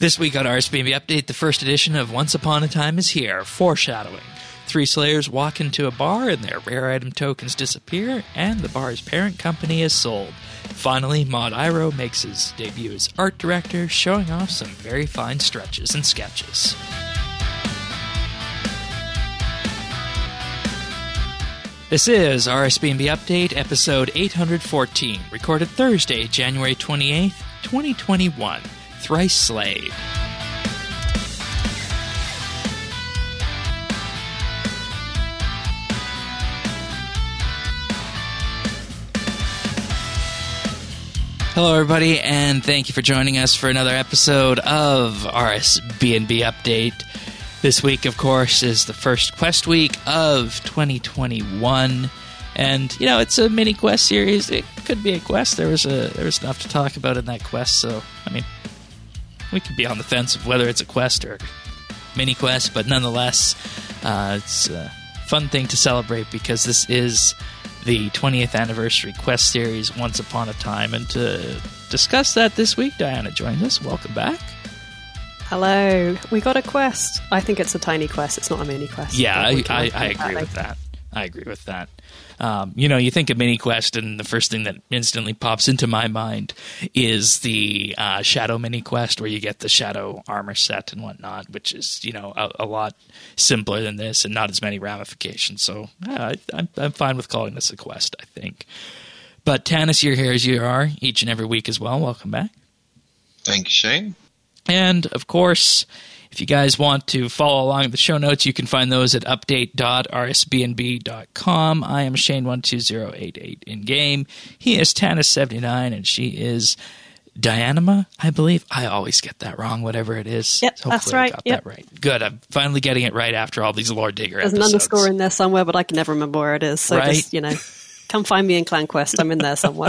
This week on RSBNB Update, the first edition of Once Upon a Time is here, foreshadowing. 3 Slayers walk into a bar and their rare item tokens disappear, and the bar's parent company is sold. Finally, Maud Iro makes his debut as art director, showing off some very fine stretches and sketches. This is RSBNB Update, episode 814, recorded Thursday, January 28th, 2021. Thrice Slayed. Hello, everybody, and thank you for joining us for another episode of RSBNB Update. This week, of course, is the first quest week of 2021, and it's a mini quest series. It could be a quest. There was enough to talk about in that quest, so we could be on the fence of whether it's a quest or a mini quest, but nonetheless, it's a fun thing to celebrate because this is the 20th anniversary quest series, Once Upon a Time. And to discuss that this week, Diana joins us. Welcome back. Hello. We got a quest. I think it's a tiny quest. It's not a mini quest. Yeah, I agree with that. I agree with that. You think of mini quest, and the first thing that instantly pops into my mind is the Shadow mini quest, where you get the Shadow armor set and whatnot, which is a lot simpler than this and not as many ramifications. So I'm fine with calling this a quest, I think. But Tanis, you're here as you are each and every week as well. Welcome back. Thank you, Shane. And of course, if you guys want to follow along the show notes, you can find those at update.rsbnb.com. I am Shane12088 in game. He is Tanis79, and she is Dianima, I believe. I always get that wrong, whatever it is. Yep, that's right. I got that right. Good. I'm finally getting it right after all these Lore Digger episodes. There's an underscore in there somewhere, but I can never remember where it is. So right? Just, come find me in Clan Quest. I'm in there somewhere.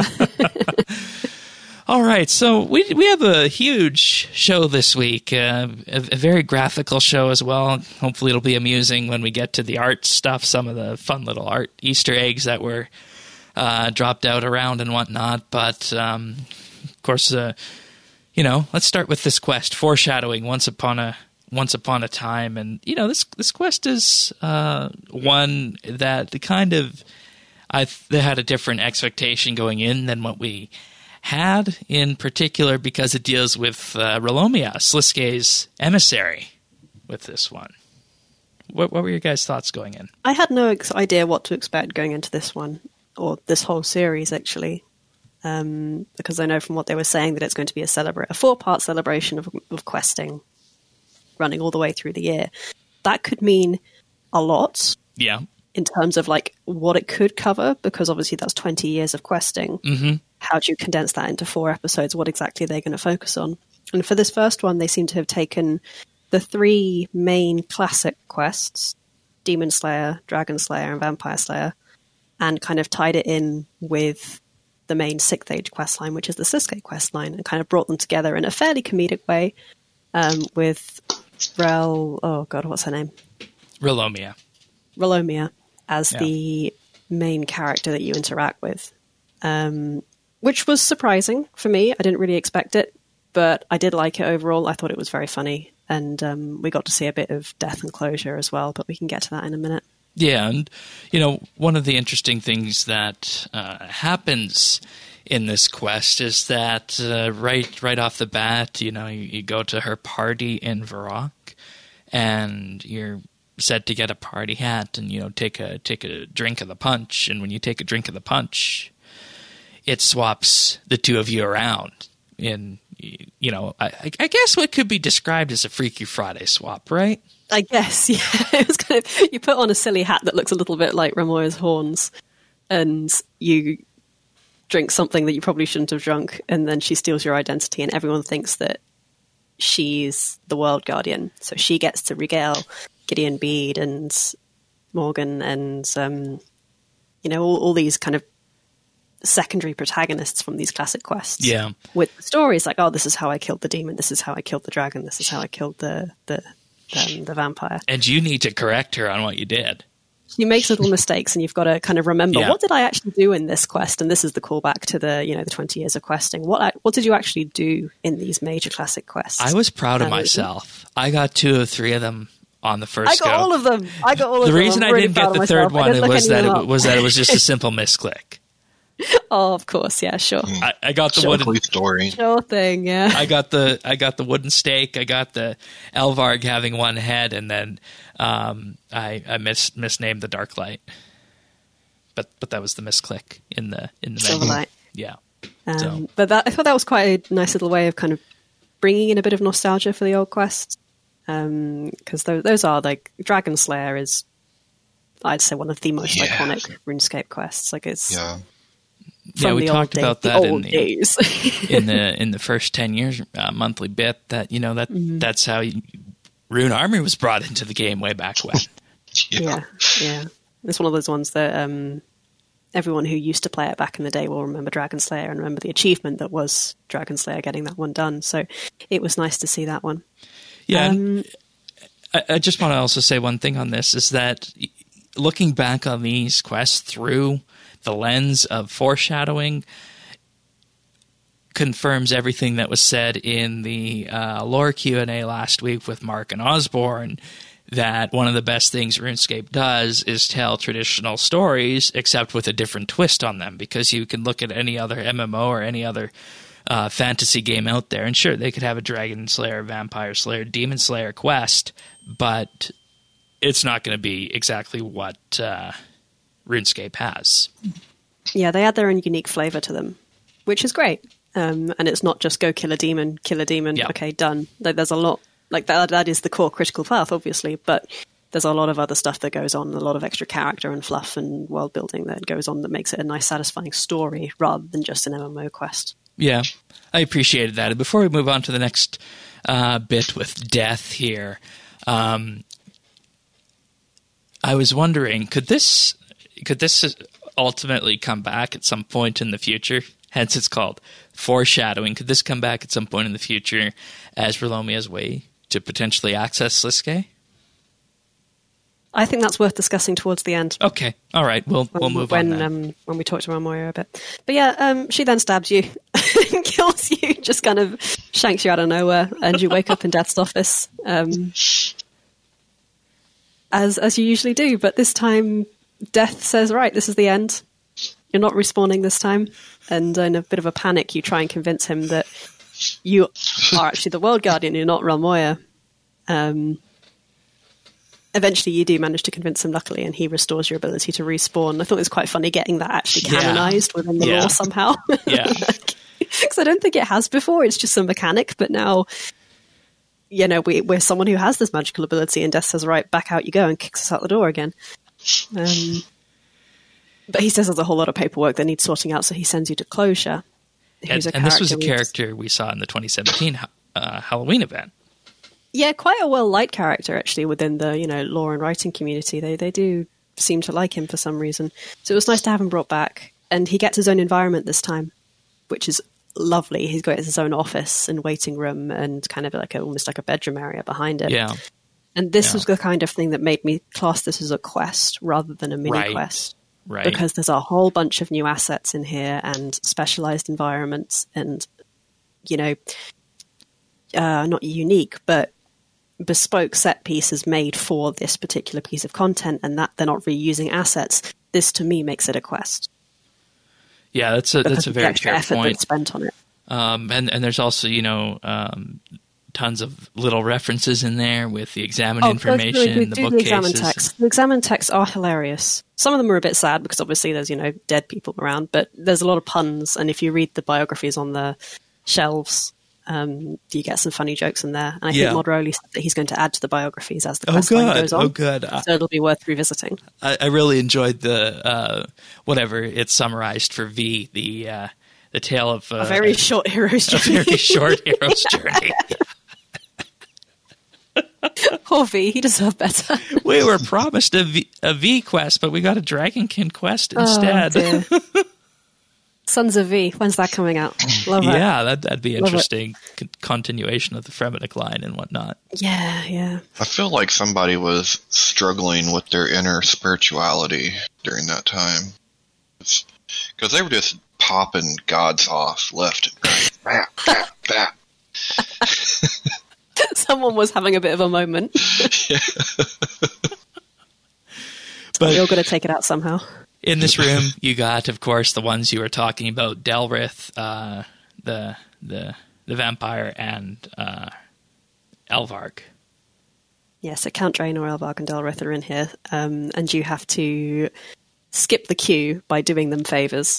All right, so we have a huge show this week, a very graphical show as well. Hopefully it'll be amusing when we get to the art stuff, some of the fun little art Easter eggs that were dropped out around and whatnot. But, of course, let's start with this quest, foreshadowing Once Upon a Time. And, this quest is one that kind of they had a different expectation going in than what we had, in particular because it deals with Rolomia, Sliskay's emissary, with this one. What were your guys' thoughts going in? I had no idea what to expect going into this one, or this whole series, actually, because I know from what they were saying that it's going to be a 4-part celebration of questing, running all the way through the year. That could mean a lot. Yeah. In terms of what it could cover, because obviously that's 20 years of questing. Mm-hmm. How do you condense that into 4 episodes? What exactly are they going to focus on? And for this first one, they seem to have taken the 3 main classic quests, Demon Slayer, Dragon Slayer, and Vampire Slayer, and kind of tied it in with the main 6th Age questline, which is the Sliskay questline, and kind of brought them together in a fairly comedic way with what's her name? Rolomia as the main character that you interact with. Which was surprising for me. I didn't really expect it, but I did like it overall. I thought it was very funny, and we got to see a bit of death and closure as well, but we can get to that in a minute. Yeah, and, one of the interesting things that happens in this quest is that right off the bat, you go to her party in Varrock, and you're said to get a party hat and, take a drink of the punch, and when you take a drink of the punch, it swaps the 2 of you around in, I guess what could be described as a Freaky Friday swap, right? I guess, yeah. It was kind of, you put on a silly hat that looks a little bit like Ramoya's horns, and you drink something that you probably shouldn't have drunk, and then she steals your identity, and everyone thinks that she's the World Guardian. So she gets to regale Gideon Bede and Morgan and, all these kind of secondary protagonists from these classic quests. Yeah. With stories like, this is how I killed the demon, this is how I killed the dragon, this is how I killed the vampire. And you need to correct her on what you did. She makes little mistakes, and you've got to kind of remember, Yeah. what did I actually do in this quest? And this is the callback to the, the 20 years of questing. What did you actually do in these major classic quests? I was proud of myself. I got 2 of 3 of them on the first go. I got all of them. The reason I didn't get the third one was that it was just a simple misclick. Oh, of course, yeah, sure. I got the wooden story. Sure thing, yeah. I got the wooden stake. I got the Elvarg having one head, and then I misnamed the Dark Light. But that was the misclick in the Silverlight. Yeah. But I thought that was quite a nice little way of kind of bringing in a bit of nostalgia for the old quests, because those are like Dragon Slayer is, I'd say, one of the most iconic RuneScape quests. Like it's we talked about that in days. in the first 10 years monthly bit that that's how Rune Army was brought into the game way back when. Yeah. It's one of those ones that everyone who used to play it back in the day will remember Dragon Slayer and remember the achievement that was Dragon Slayer getting that one done. So it was nice to see that one. Yeah. I just want to also say one thing on this is that looking back on these quests through the lens of foreshadowing confirms everything that was said in the lore Q&A last week with Mark and Osborne, that one of the best things RuneScape does is tell traditional stories, except with a different twist on them, because you can look at any other MMO or any other fantasy game out there, and sure, they could have a Dragon Slayer, Vampire Slayer, Demon Slayer quest, but it's not going to be exactly what RuneScape has. Yeah, they add their own unique flavor to them, which is great. And it's not just go kill a demon, okay, done. There's a lot, like that is the core critical path, obviously, but there's a lot of other stuff that goes on, a lot of extra character and fluff and world building that goes on that makes it a nice, satisfying story rather than just an MMO quest. Yeah, I appreciated that. And before we move on to the next bit with Death here, I was wondering, could this ultimately come back at some point in the future? Hence, it's called foreshadowing. Could this come back at some point in the future as Verlomia's way to potentially access Sliske? I think that's worth discussing towards the end. Okay, all right, we'll move on then. When we talk to Ramoya a bit. But yeah, she then stabs you and kills you, just kind of shanks you out of nowhere, and you wake up in Death's office, as you usually do. But this time, Death says, right, this is the end. You're not respawning this time. And in a bit of a panic, you try and convince him that you are actually the World Guardian, you're not Ramoya. Eventually, you do manage to convince him, luckily, and he restores your ability to respawn. I thought it was quite funny getting that actually canonized within the lore somehow. Yeah. Because I don't think it has before. It's just a mechanic, but now, we're someone who has this magical ability, and Death says, right, back out you go, and kicks us out the door again. But he says there's a whole lot of paperwork that needs sorting out, so he sends you to Closure. And this was a character we saw in the 2017 Halloween event. Yeah, quite a well-liked character, actually, within the lore and writing community. They do seem to like him for some reason. So it was nice to have him brought back. And he gets his own environment this time, which is lovely. He's got his own office and waiting room and kind of almost like a bedroom area behind it. Yeah. And this was the kind of thing that made me class this as a quest rather than a mini quest. Right. Because there's a whole bunch of new assets in here and specialized environments and, not unique, but bespoke set pieces made for this particular piece of content, and that they're not reusing assets. This, to me, makes it a quest. Yeah, that's a very fair effort point. That's spent on it. And there's also, tons of little references in there with the examine information, the bookcases. The examine texts are hilarious. Some of them are a bit sad because obviously there's, dead people around, but there's a lot of puns. And if you read the biographies on the shelves, you get some funny jokes in there. And I think Modroli said that he's going to add to the biographies as the quest line goes on. Oh, good. So it'll be worth revisiting. I really enjoyed the, whatever it's summarized for V, the tale of... a very short hero's journey. A very short hero's journey. Poor V, he deserved better. We were promised a V quest, but we got a Dragonkin quest instead. Oh, Sons of V. When's that coming out? Love it. Yeah, that'd be interesting. Continuation of the Fremennik line and whatnot. Yeah. I feel like somebody was struggling with their inner spirituality during that time. Because they were just popping gods off left and right. Bap, bap, bap. Someone was having a bit of a moment. But you're going to take it out somehow. In this room, you got, of course, the ones you were talking about: Delrith, the vampire, and Elvarg. Yes, so Count Draenor, Elvarg, and Delrith are in here, and you have to skip the queue by doing them favors.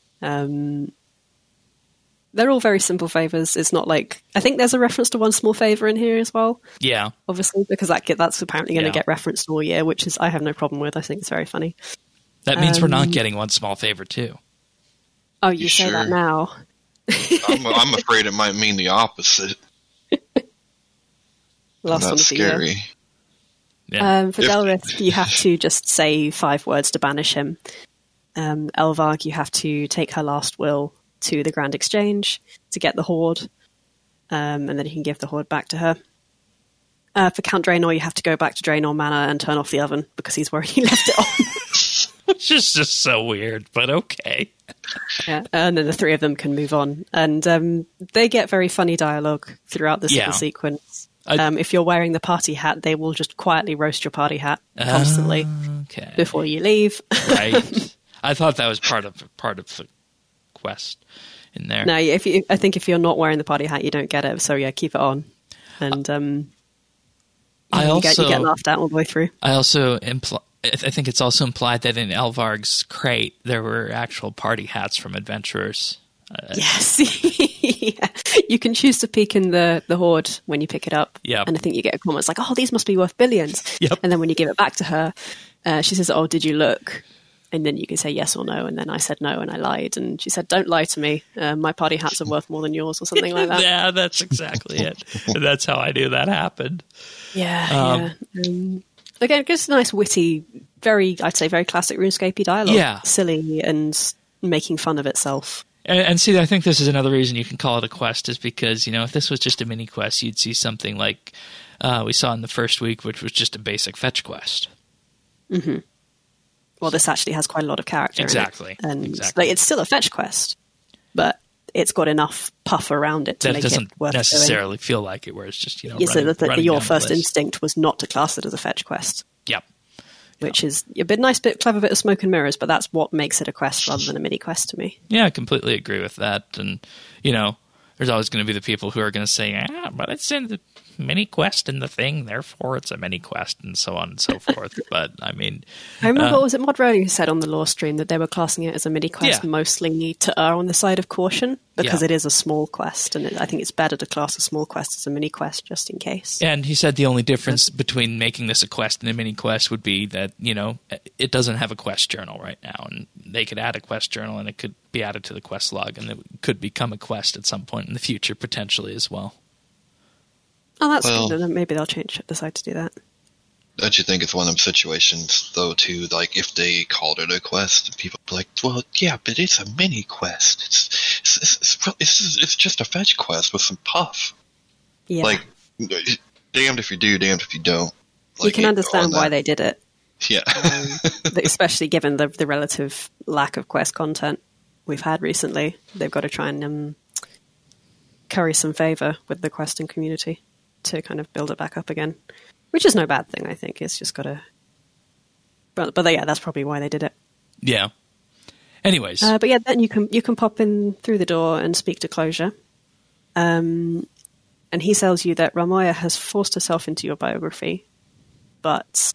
They're all very simple favors. It's not like, I think there's a reference to one small favor in here as well. Yeah, obviously, because that's apparently going to get referenced all year, which is I have no problem with. I think it's very funny. That means we're not getting one small favor too. Oh, you say sure? that now. I'm afraid it might mean the opposite. Last one That's scary. Yeah. For Delrith, you have to just say 5 words to banish him. Elvarg, you have to take her last will to the Grand Exchange to get the hoard, and then you can give the hoard back to her. For Count Draenor, you have to go back to Draenor Manor and turn off the oven because he's worried he left it on. Which is just so weird, but okay. Yeah, and then the 3 of them can move on. And they get very funny dialogue throughout this little sequence. If you're wearing the party hat, they will just quietly roast your party hat constantly before you leave. Right. I thought that was part of the quest in there. No, I think if you're not wearing the party hat, you don't get it. So yeah, keep it on. And you get laughed at all the way through. I think it's also implied that in Elvarg's crate there were actual party hats from adventurers. Yes. Yeah. You can choose to peek in the hoard when you pick it up. Yep. And I think you get a comment like, oh, these must be worth billions. Yep. And then when you give it back to her, she says, oh, did you look? And then you can say yes or no. And then I said no and I lied. And she said, don't lie to me. My party hats are worth more than yours or something like that. Yeah, that's exactly it. That's how I knew that happened. Yeah. Again, just a nice, witty, I'd say very classic RuneScape-y dialogue. Yeah. Silly and making fun of itself. And see, I think this is another reason you can call it a quest is because, if this was just a mini quest, you'd see something like we saw in the first week, which was just a basic fetch quest. Mm-hmm. Well, this actually has quite a lot of character. Exactly. In it. And it's still a fetch quest, but it's got enough puff around it to make it worth doing. That doesn't necessarily feel like it, where it's just, running your first instinct was not to class it as a fetch quest. Yep. Which is a clever bit of smoke and mirrors, but that's what makes it a quest rather than a mini quest to me. Yeah, I completely agree with that. And, there's always going to be the people who are going to say, but it's in the mini quest in the thing, therefore it's a mini quest, and so on and so forth. But, I remember, what was it, Mod Rowley who said on the Lore stream that they were classing it as a mini quest mostly to err on the side of caution because it is a small quest, and I think it's better to class a small quest as a mini quest just in case. And he said the only difference between making this a quest and a mini quest would be that, it doesn't have a quest journal right now, and they could add a quest journal and it could be added to the quest log, and it could become a quest at some point in the future potentially as well. Oh, that's good. Then maybe they'll decide to do that. Don't you think it's one of them situations, though, too, like, if they called it a quest, people would be like, well, yeah, but it's a mini quest. It's just a fetch quest with some puff. Yeah. Like, damned if you do, damned if you don't. Like, you can understand why they did it. Yeah. Especially given the relative lack of quest content we've had recently. They've got to try and curry some favour with the questing community to kind of build it back up again, which is no bad thing. I think it's just got to, but yeah, that's probably why they did it. Yeah. Anyways, but yeah, then you can pop in through the door and speak to Closure, and he tells you that Ramoya has forced herself into your biography, but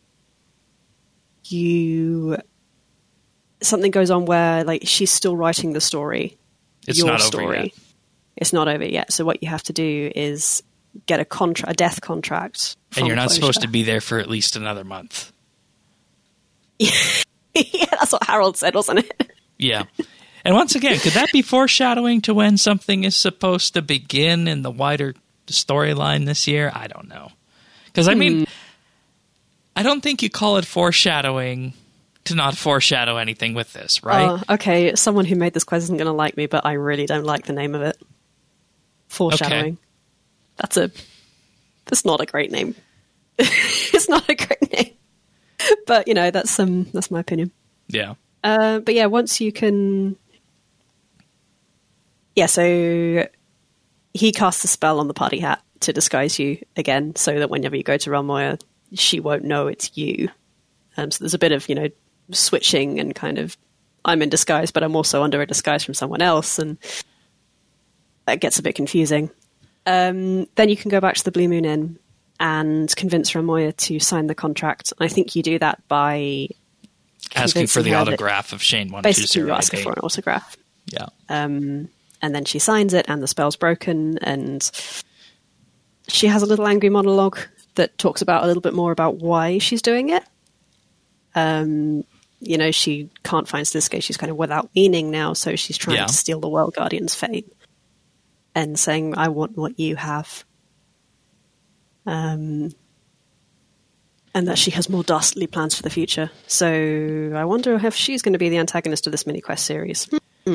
something goes on where she's still writing the story. It's your not story. over yet. It's not over yet. So what you have to do is get a death contract. And you're not supposed to be there for at least another month. Yeah, that's what Harold said, wasn't it? Yeah. And once again, could that be foreshadowing to when something is supposed to begin in the wider storyline this year? I don't know. Because, I don't think you call it foreshadowing to not foreshadow anything with this, right? Okay, someone who made this quest isn't going to like me, but I really don't like the name of it. Foreshadowing. Okay. That's not a great name. It's not a great name. But, that's my opinion. Yeah. But yeah, once you can... Yeah, so he casts a spell on the party hat to disguise you again, so that whenever you go to Realm Moya, she won't know it's you. So there's a bit of, switching and kind of, I'm in disguise, but I'm also under a disguise from someone else, and that gets a bit confusing. Then you can go back to the Blue Moon Inn and convince Realm Moya to sign the contract. I think you do that by asking for the autograph of Shane 12088. Basically, you ask for an autograph. Yeah. And then she signs it, and the spell's broken, and she has a little angry monologue that talks about a little bit more about why she's doing it. She can't find Sliske. She's kind of without meaning now, so she's trying to steal the World Guardian's fate and saying, I want what you have. And that she has more dastardly plans for the future. So I wonder if she's going to be the antagonist of this mini-quest series.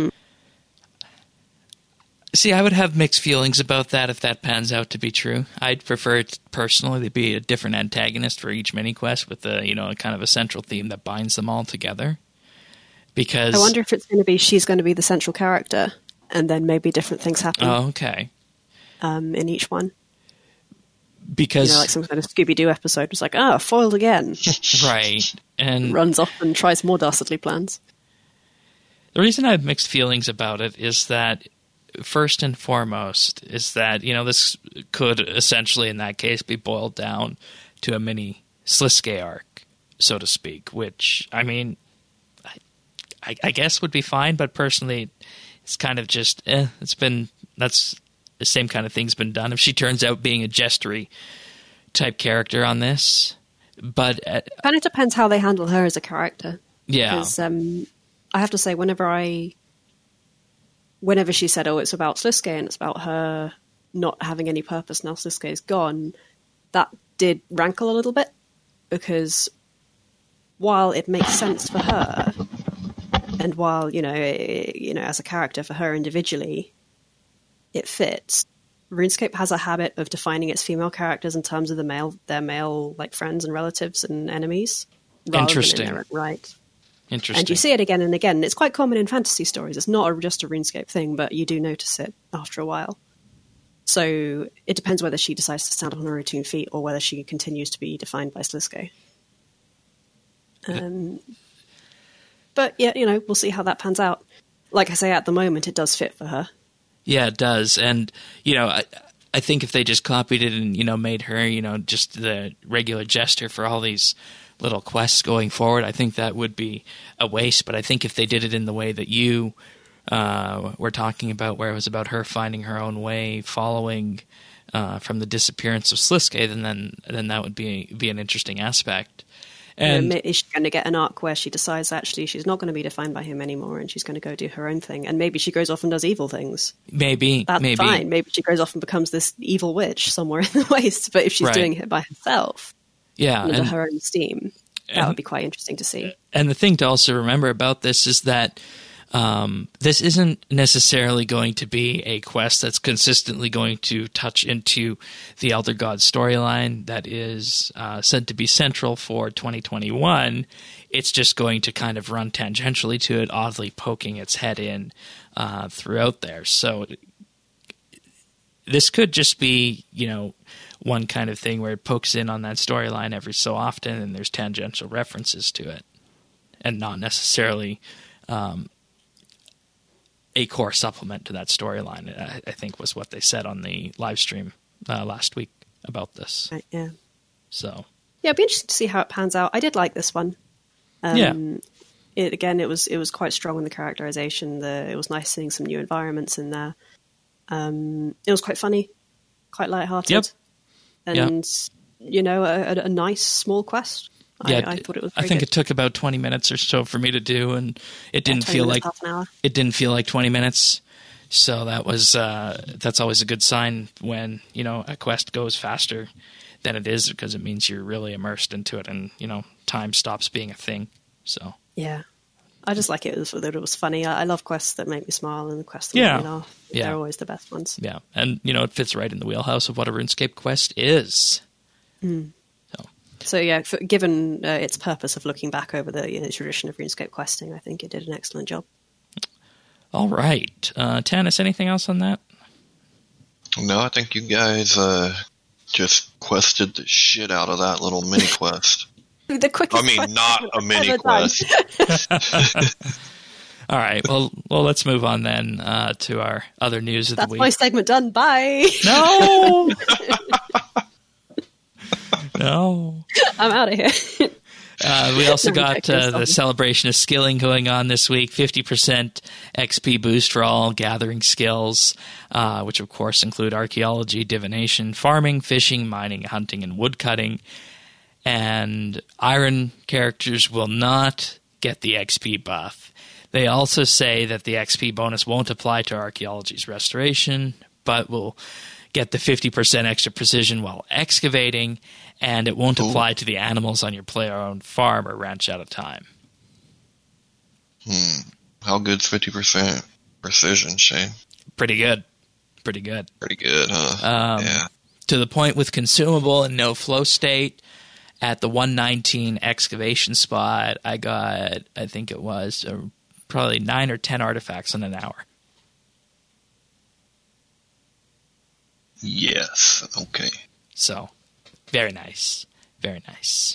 See, I would have mixed feelings about that if that pans out to be true. I'd prefer it personally to be a different antagonist for each mini quest with a kind of a central theme that binds them all together. Because I wonder if it's going to be she's going to be the central character, and then maybe different things happen. Oh, okay. In each one, because like some kind of Scooby-Doo episode was like, foiled again, right? And runs off and tries more dastardly plans. The reason I have mixed feelings about it is that, first and foremost, is that, this could essentially, in that case, be boiled down to a mini Sliske arc, so to speak, which, I mean, I guess would be fine, but personally, it's kind of just, that's the same kind of thing's been done. If she turns out being a Jestery type character on this, but... kind of depends how they handle her as a character. Yeah. Because I have to say, whenever she said, it's about Sliske and it's about her not having any purpose now Sliske is gone, that did rankle a little bit, because while it makes sense for her, and while, as a character for her individually, it fits, RuneScape has a habit of defining its female characters in terms of their male like friends and relatives and enemies. Interesting. Rather than in their right. Interesting. And you see it again and again. It's quite common in fantasy stories. It's not just a RuneScape thing, but you do notice it after a while. So it depends whether she decides to stand on her own 2 feet or whether she continues to be defined by Sliske. But yeah, we'll see how that pans out. Like I say, at the moment, it does fit for her. Yeah, it does. And, I think if they just copied it and, made her, just the regular jester for all these little quests going forward, I think that would be a waste. But I think if they did it in the way that you were talking about, where it was about her finding her own way, following from the disappearance of Sliske, then that would be an interesting aspect. And is she going to get an arc where she decides actually she's not going to be defined by him anymore and she's going to go do her own thing, and maybe she goes off and does evil things? Maybe. Fine. Maybe she goes off and becomes this evil witch somewhere in the waste, but if she's doing it by herself, under her own steam, that would be quite interesting to see. And the thing to also remember about this is that this isn't necessarily going to be a quest that's consistently going to touch into the Elder Gods storyline that is said to be central for 2021. It's just going to kind of run tangentially to it, oddly poking its head in throughout there. So this could just be, one kind of thing where it pokes in on that storyline every so often and there's tangential references to it, and not necessarily a core supplement to that storyline, I think was what they said on the live stream last week about this. Right, yeah. So. Yeah, it'd be interesting to see how it pans out. I did like this one. It was quite strong in the characterization. It was nice seeing some new environments in there. It was quite funny, quite lighthearted. Yep. And, a nice small quest. Yeah, I thought it was. I think it took about 20 minutes or so for me to do, and it didn't feel like half an hour. It didn't feel like 20 minutes. So that was that's always a good sign when a quest goes faster than it is, because it means you're really immersed into it, and time stops being a thing. So Yeah. I just like that it was funny. I love quests that make me smile and quests that make me laugh. Yeah. They're always the best ones. Yeah, and it fits right in the wheelhouse of what a RuneScape quest is. So yeah, given its purpose of looking back over the tradition of RuneScape questing, I think it did an excellent job. All right. Tanis, anything else on that? No, I think you guys just quested the shit out of that little mini quest. The quickest. I mean, not a mini ever quest. All right. Well, let's move on then to our other news of That's the week. my segment done. Bye. No. No. I'm out of here. We also got the celebration of skilling going on this week. 50% XP boost for all gathering skills, which of course include archaeology, divination, farming, fishing, mining, hunting, and woodcutting. And iron characters will not get the XP buff. They also say that the XP bonus won't apply to archaeology's restoration, but will get the 50% extra precision while excavating, and it won't apply to the animals on your player-owned farm or ranch at a time. How good's 50% precision, Shane? Pretty good. Pretty good. Pretty good, huh? Yeah. To the point with consumable and no flow state. At the 119 excavation spot, I got, I think it was, probably 9 or 10 artifacts in an hour. Yes. Okay. So, very nice. Very nice.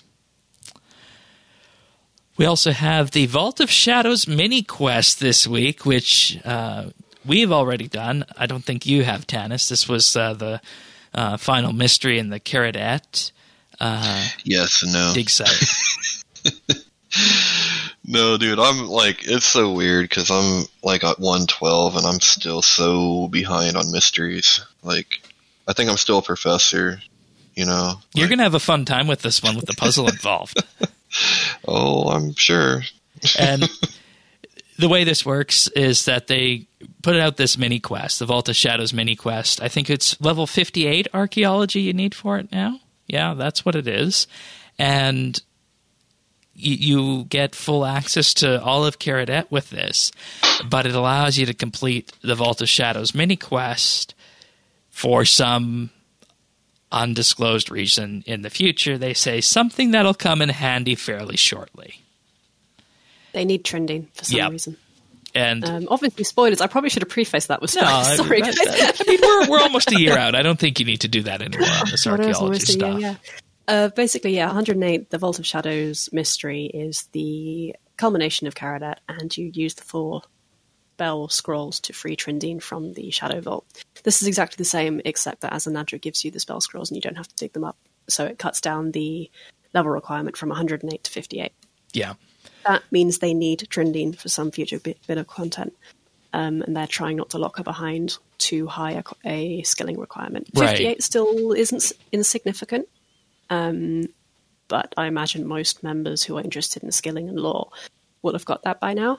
We also have the Vault of Shadows mini quest this week, which we've already done. I don't think you have, Tanis. This was the final mystery in the Caridette. Yes and no. Dig site. No, dude, I'm like, it's so weird because I'm like at 112 and I'm still so behind on mysteries. Like, I think I'm still a professor, You're going to have a fun time with this one with the puzzle involved. Oh, I'm sure. And the way this works is that they put out this mini quest, the Vault of Shadows mini quest. I think it's level 58 archaeology you need for it now. Yeah, that's what it is. And you get full access to all of Caridette with this, but it allows you to complete the Vault of Shadows mini quest for some undisclosed reason in the future. They say something that'll come in handy fairly shortly. They need trending for some reason. And obviously, spoilers. I probably should have prefaced that with spoilers. Sorry, guys. I mean, we're almost a year out. I don't think you need to do that anymore on this archaeology stuff. Basically, 108, the Vault of Shadows mystery is the culmination of Caridette, and you use the 4 spell scrolls to free Trindine from the Shadow Vault. This is exactly the same, except that Azanadra gives you the spell scrolls and you don't have to dig them up. So it cuts down the level requirement from 108 to 58. Yeah. That means they need Trindine for some future bit of content. And they're trying not to lock her behind too high a skilling requirement. 58 still isn't insignificant. But I imagine most members who are interested in skilling and lore will have got that by now.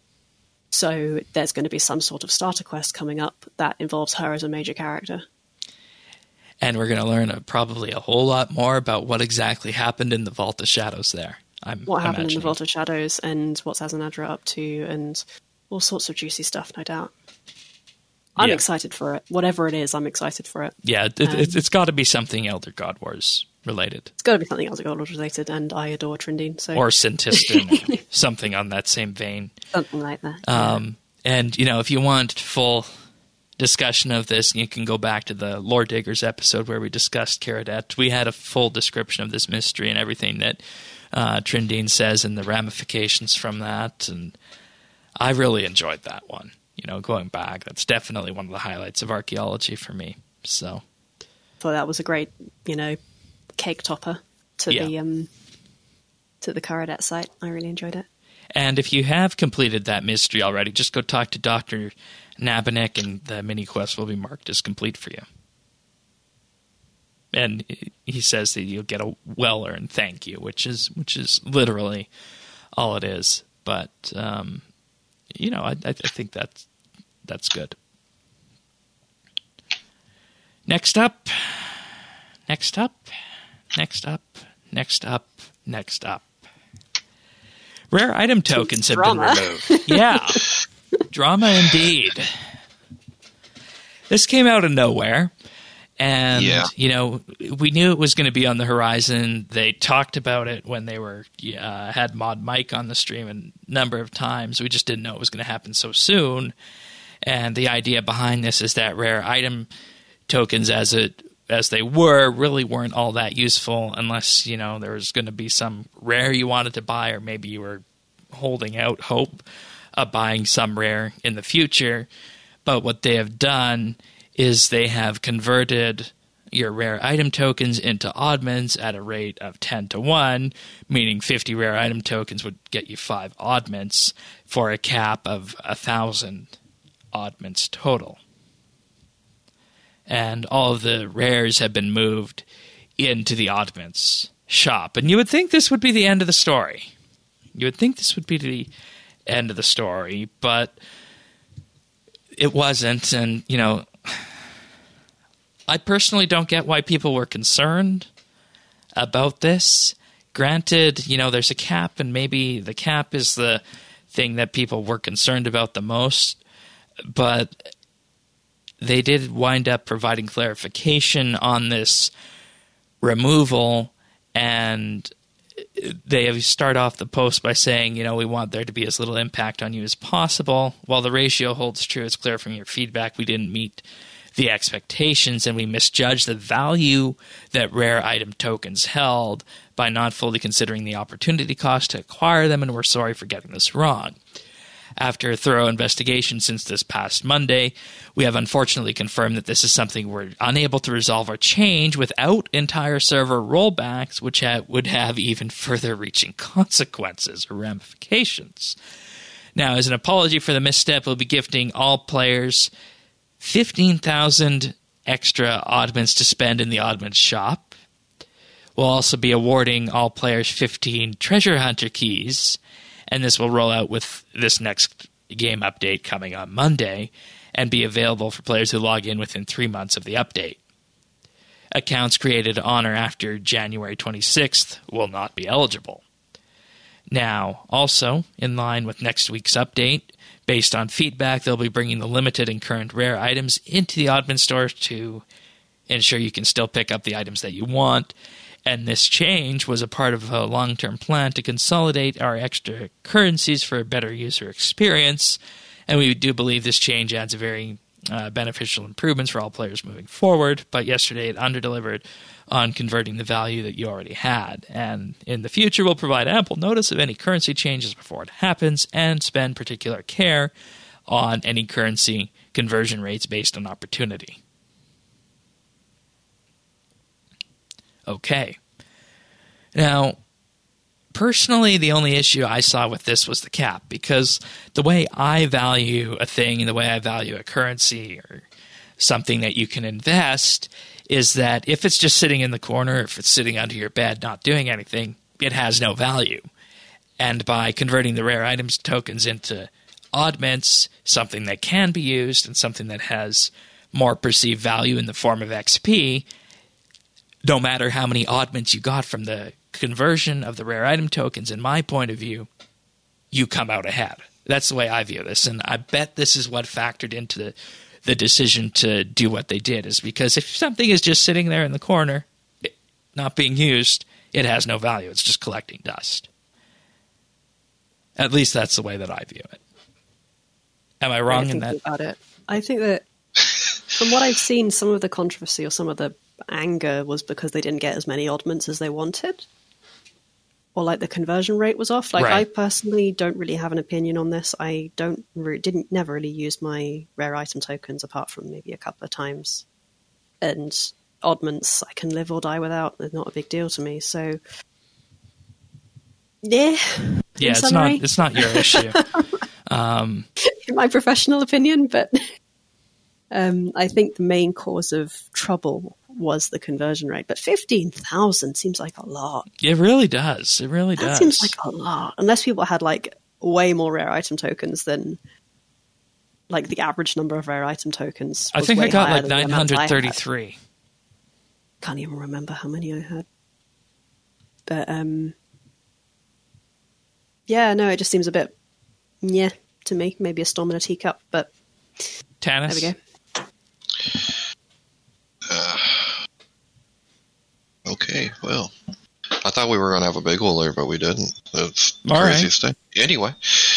So there's going to be some sort of starter quest coming up that involves her as a major character. And we're going to learn probably a whole lot more about what exactly happened in the Vault of Shadows there. What happened in the Vault of Shadows and what's Azanadra up to and all sorts of juicy stuff, no doubt. I'm excited for it. Whatever it is, I'm excited for it. Yeah, it's got to be something Elder God Wars related. It's got to be something Elder God Wars related, and I adore Trindine. So. Or Sintistan, or something on that same vein. Something like that. And, if you want full discussion of this, you can go back to the Lore Diggers episode where we discussed Caridette. We had a full description of this mystery and everything that Trindine says and the ramifications from that, and I really enjoyed that one. Going back, that's definitely one of the highlights of archaeology for me. So that was a great, cake topper to the Caridette site. I really enjoyed it. And if you have completed that mystery already, just go talk to Dr. Nabanek, and the mini quest will be marked as complete for you. And he says that you'll get a well-earned thank you, which is literally all it is. But I think that's good. Next up. Rare item tokens have been Drama. removed. Yeah. Drama indeed. This came out of nowhere. And, we knew it was going to be on the horizon. They talked about it when they had Mod Mike on the stream a number of times. We just didn't know it was going to happen so soon. And the idea behind this is that rare item tokens, as they were, really weren't all that useful unless, there was going to be some rare you wanted to buy, or maybe you were holding out hope of buying some rare in the future. But what they have done is they have converted your rare item tokens into oddments at a rate of 10 to 1, meaning 50 rare item tokens would get you 5 oddments for a cap of 1,000 oddments total. And all of the rares have been moved into the oddments shop. And you would think this would be the end of the story. But it wasn't. And, I personally don't get why people were concerned about this. Granted, there's a cap, and maybe the cap is the thing that people were concerned about the most. But they did wind up providing clarification on this removal, and they start off the post by saying, we want there to be as little impact on you as possible. While the ratio holds true, it's clear from your feedback we didn't meet the expectations, and we misjudged the value that rare item tokens held by not fully considering the opportunity cost to acquire them, and we're sorry for getting this wrong. After a thorough investigation since this past Monday, we have unfortunately confirmed that this is something we're unable to resolve or change without entire server rollbacks, which would have even further reaching consequences or ramifications. Now, as an apology for the misstep, we'll be gifting all players 15,000 extra oddments to spend in the oddments shop. We'll also be awarding all players 15 treasure hunter keys, and this will roll out with this next game update coming on Monday and be available for players who log in within 3 months of the update. Accounts created on or after January 26th will not be eligible. Now, also, in line with next week's update, based on feedback, they'll be bringing the limited and current rare items into the Oddman store to ensure you can still pick up the items that you want. And this change was a part of a long-term plan to consolidate our extra currencies for a better user experience. And we do believe this change adds a very beneficial improvements for all players moving forward. But yesterday it underdelivered on converting the value that you already had. And in the future, we'll provide ample notice of any currency changes before it happens and spend particular care on any currency conversion rates based on opportunity. Okay. Now, personally, the only issue I saw with this was the cap, because the way I value a thing and the way I value a currency or something that you can invest is that if it's just sitting in the corner, if it's sitting under your bed not doing anything, it has no value. And by converting the rare items tokens into oddments, something that can be used and something that has more perceived value in the form of XP, no matter how many oddments you got from the conversion of the rare item tokens, in my point of view, you come out ahead. That's the way I view this. And I bet this is what factored into the decision to do what they did, is because if something is just sitting there in the corner, not being used, it has no value. It's just collecting dust. At least that's the way that I view it. Am I wrong in that? About it. I think that from what I've seen, some of the controversy or some of the anger was because they didn't get as many oddments as they wanted, or like the conversion rate was off. Like, right. I personally don't really have an opinion on this. I never really used my rare item tokens apart from maybe a couple of times, and oddments I can live or die without. They're not a big deal to me. So yeah, it's not your issue. In my professional opinion, but I think the main cause of trouble was the conversion rate. But 15,000 seems like a lot. It really does. It really does. That seems like a lot. Unless people had like way more rare item tokens than like the average number of rare item tokens. I think I got like 933. Can't even remember how many I had. But Yeah, no, it just seems a bit, yeah, to me. Maybe a storm in a teacup, but Tannis? there we go. Okay, well, I thought we were going to have a big one there, but we didn't. That's the All right. craziest thing. Anyway,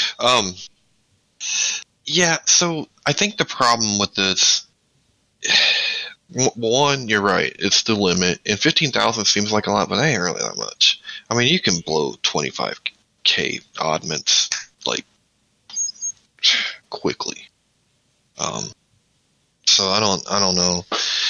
yeah, so I think the problem with this, one, you're right, it's the limit, and 15,000 seems like a lot, but it ain't really that much. I mean, you can blow 25k oddments, like, quickly. So I don't know.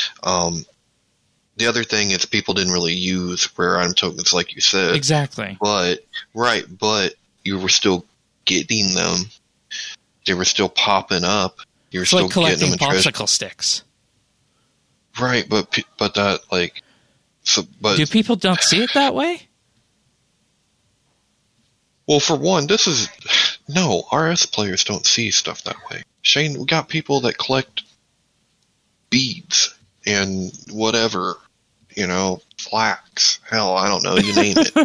The other thing is people didn't really use rare item tokens like you said. Exactly. But you were still getting them. They were still popping up. You were It's still like getting collecting them in treasure. popsicle sticks. Right, but that like so but Do people don't see it that way? well, for one, RS players don't see stuff that way. Shane, we got people that collect beads and whatever, flax. Hell, I don't know, you name it.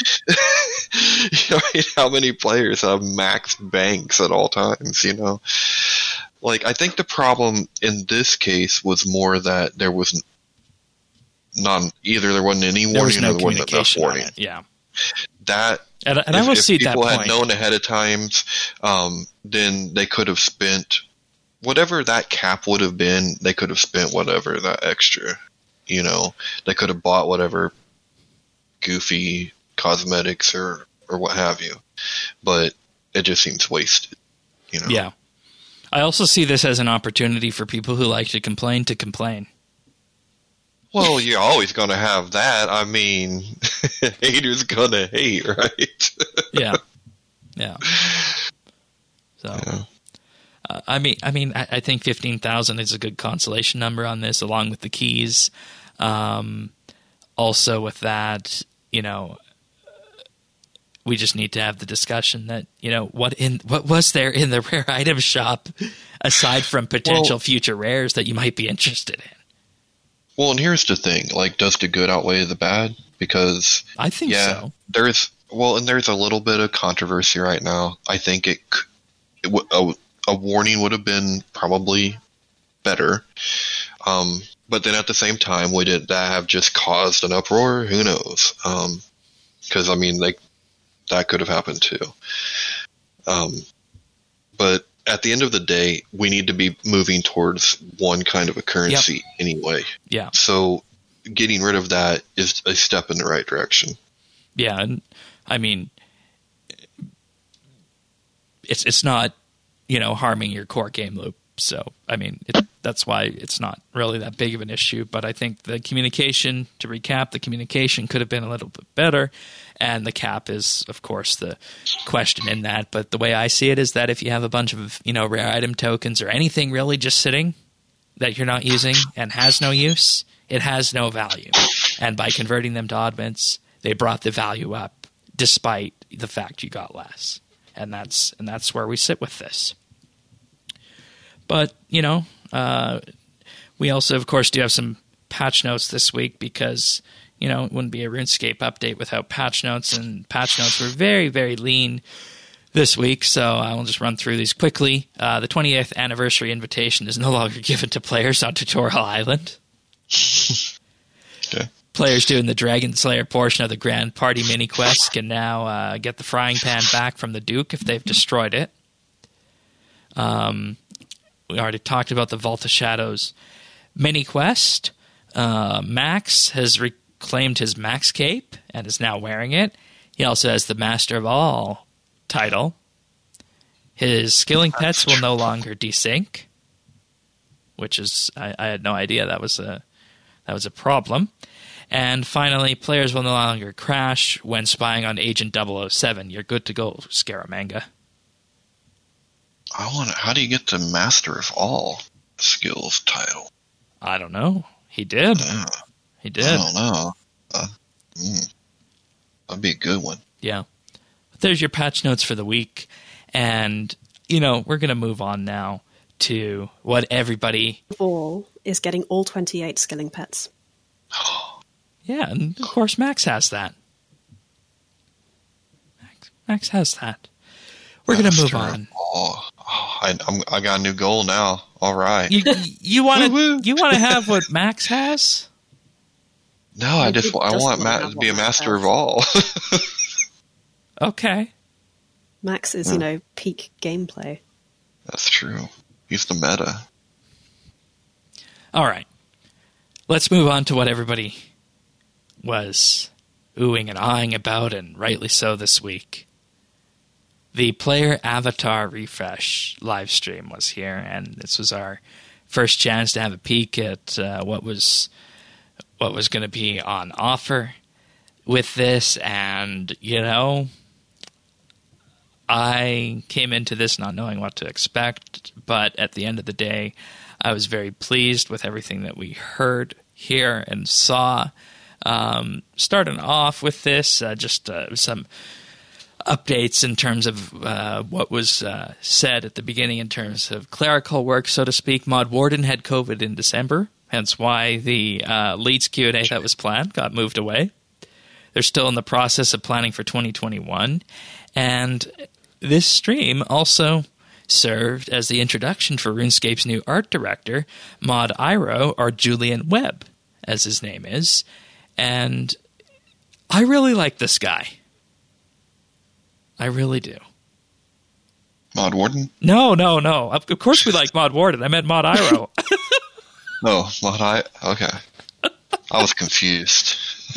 How many players have maxed banks at all times, Like, I think the problem in this case was more that there was either there wasn't any warning There was no or there wasn't enough communication on warning. it. Yeah. That And I will see if that people point. had known ahead of time, then they could have spent whatever that cap would have been. They could have spent whatever that extra. They could have bought whatever goofy cosmetics or what have you. But it just seems wasted. Yeah. I also see this as an opportunity for people who like to complain. Well, you're always going to have that. I mean, haters going to hate, right? Yeah. Yeah. So, Yeah. I think 15,000 is a good consolation number on this, along with the keys. Also with that, we just need to have the discussion that, what was there in the rare item shop aside from potential future rares that you might be interested in? Well, and here's the thing, like, does the good outweigh the bad? Because I think so. there's a little bit of controversy right now. I think a warning would have been probably better. But then at the same time, would that have just caused an uproar? Who knows? Because, that could have happened too. But at the end of the day, we need to be moving towards one kind of a currency anyway. Yeah. So getting rid of that is a step in the right direction. Yeah, and it's not, harming your core game loop. So, that's why it's not really that big of an issue. But I think to recap, the communication could have been a little bit better. And the cap is, of course, the question in that. But the way I see it is that if you have a bunch of, rare item tokens or anything really just sitting that you're not using and has no use, it has no value. And by converting them to oddments, they brought the value up despite the fact you got less. And that's where we sit with this. But, we also, of course, do have some patch notes this week because, it wouldn't be a RuneScape update without patch notes, and patch notes were very, very lean this week, so I will just run through these quickly. The 20th anniversary invitation is no longer given to players on Tutorial Island. Okay. Players doing the Dragon Slayer portion of the Grand Party mini quest can now get the frying pan back from the Duke if they've destroyed it. We already talked about the Vault of Shadows mini quest. Max has reclaimed his Max cape and is now wearing it. He also has the Master of All title. His skilling pets will no longer desync, which is I had no idea that was a problem. And finally, players will no longer crash when spying on Agent 007. You're good to go, Scaramanga. How do you get the Master of All skills title? I don't know. He did. He did. I don't know. That'd be a good one. Yeah. But there's your patch notes for the week. And, we're going to move on now to what everybody... All is getting all 28 skilling pets. Yeah, and of course Max has that. Max has that. We're going to move on. I got a new goal now. All right. You want to have what Max has? No, I want Matt to be a master of all. Okay. Max is, peak gameplay. That's true. He's the meta. All right. Let's move on to what everybody was oohing and ahhing about, and rightly so this week. The player avatar refresh live stream was here, and this was our first chance to have a peek at what was going to be on offer with this. And I came into this not knowing what to expect, but at the end of the day, I was very pleased with everything that we heard, hear, and saw. Starting off with this, just some updates in terms of what was said at the beginning in terms of clerical work, so to speak. Mod Warden had COVID in December, hence why the Leeds Q&A that was planned got moved away. They're still in the process of planning for 2021, and this stream also served as the introduction for RuneScape's new art director, Mod Iro, or Julian Webb, as his name is, and I really like this guy. I really do. Mod Warden? No. Of course we like Mod Warden. I meant Mod Iro. Oh, okay. I was confused.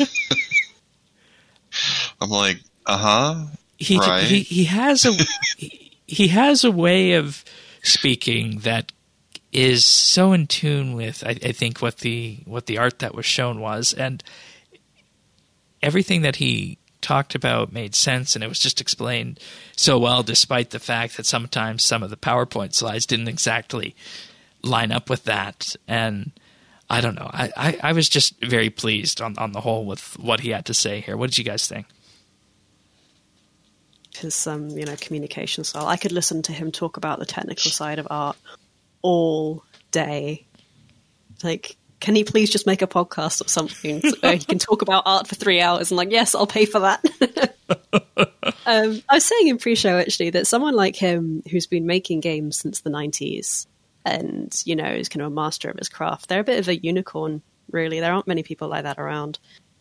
I'm like, right. He has a way of speaking that is so in tune with, I think, what the art that was shown was, and everything that he talked about made sense, and it was just explained so well, despite the fact that sometimes some of the PowerPoint slides didn't exactly line up with that. And I don't know. I was just very pleased on the whole with what he had to say here. What did you guys think? His communication style. I could listen to him talk about the technical side of art all day. Like, can he please just make a podcast or something where he can talk about art for 3 hours? And yes, I'll pay for that. I was saying in pre-show, actually, that someone like him who's been making games since the 90s and, is kind of a master of his craft, they're a bit of a unicorn, really. There aren't many people like that around.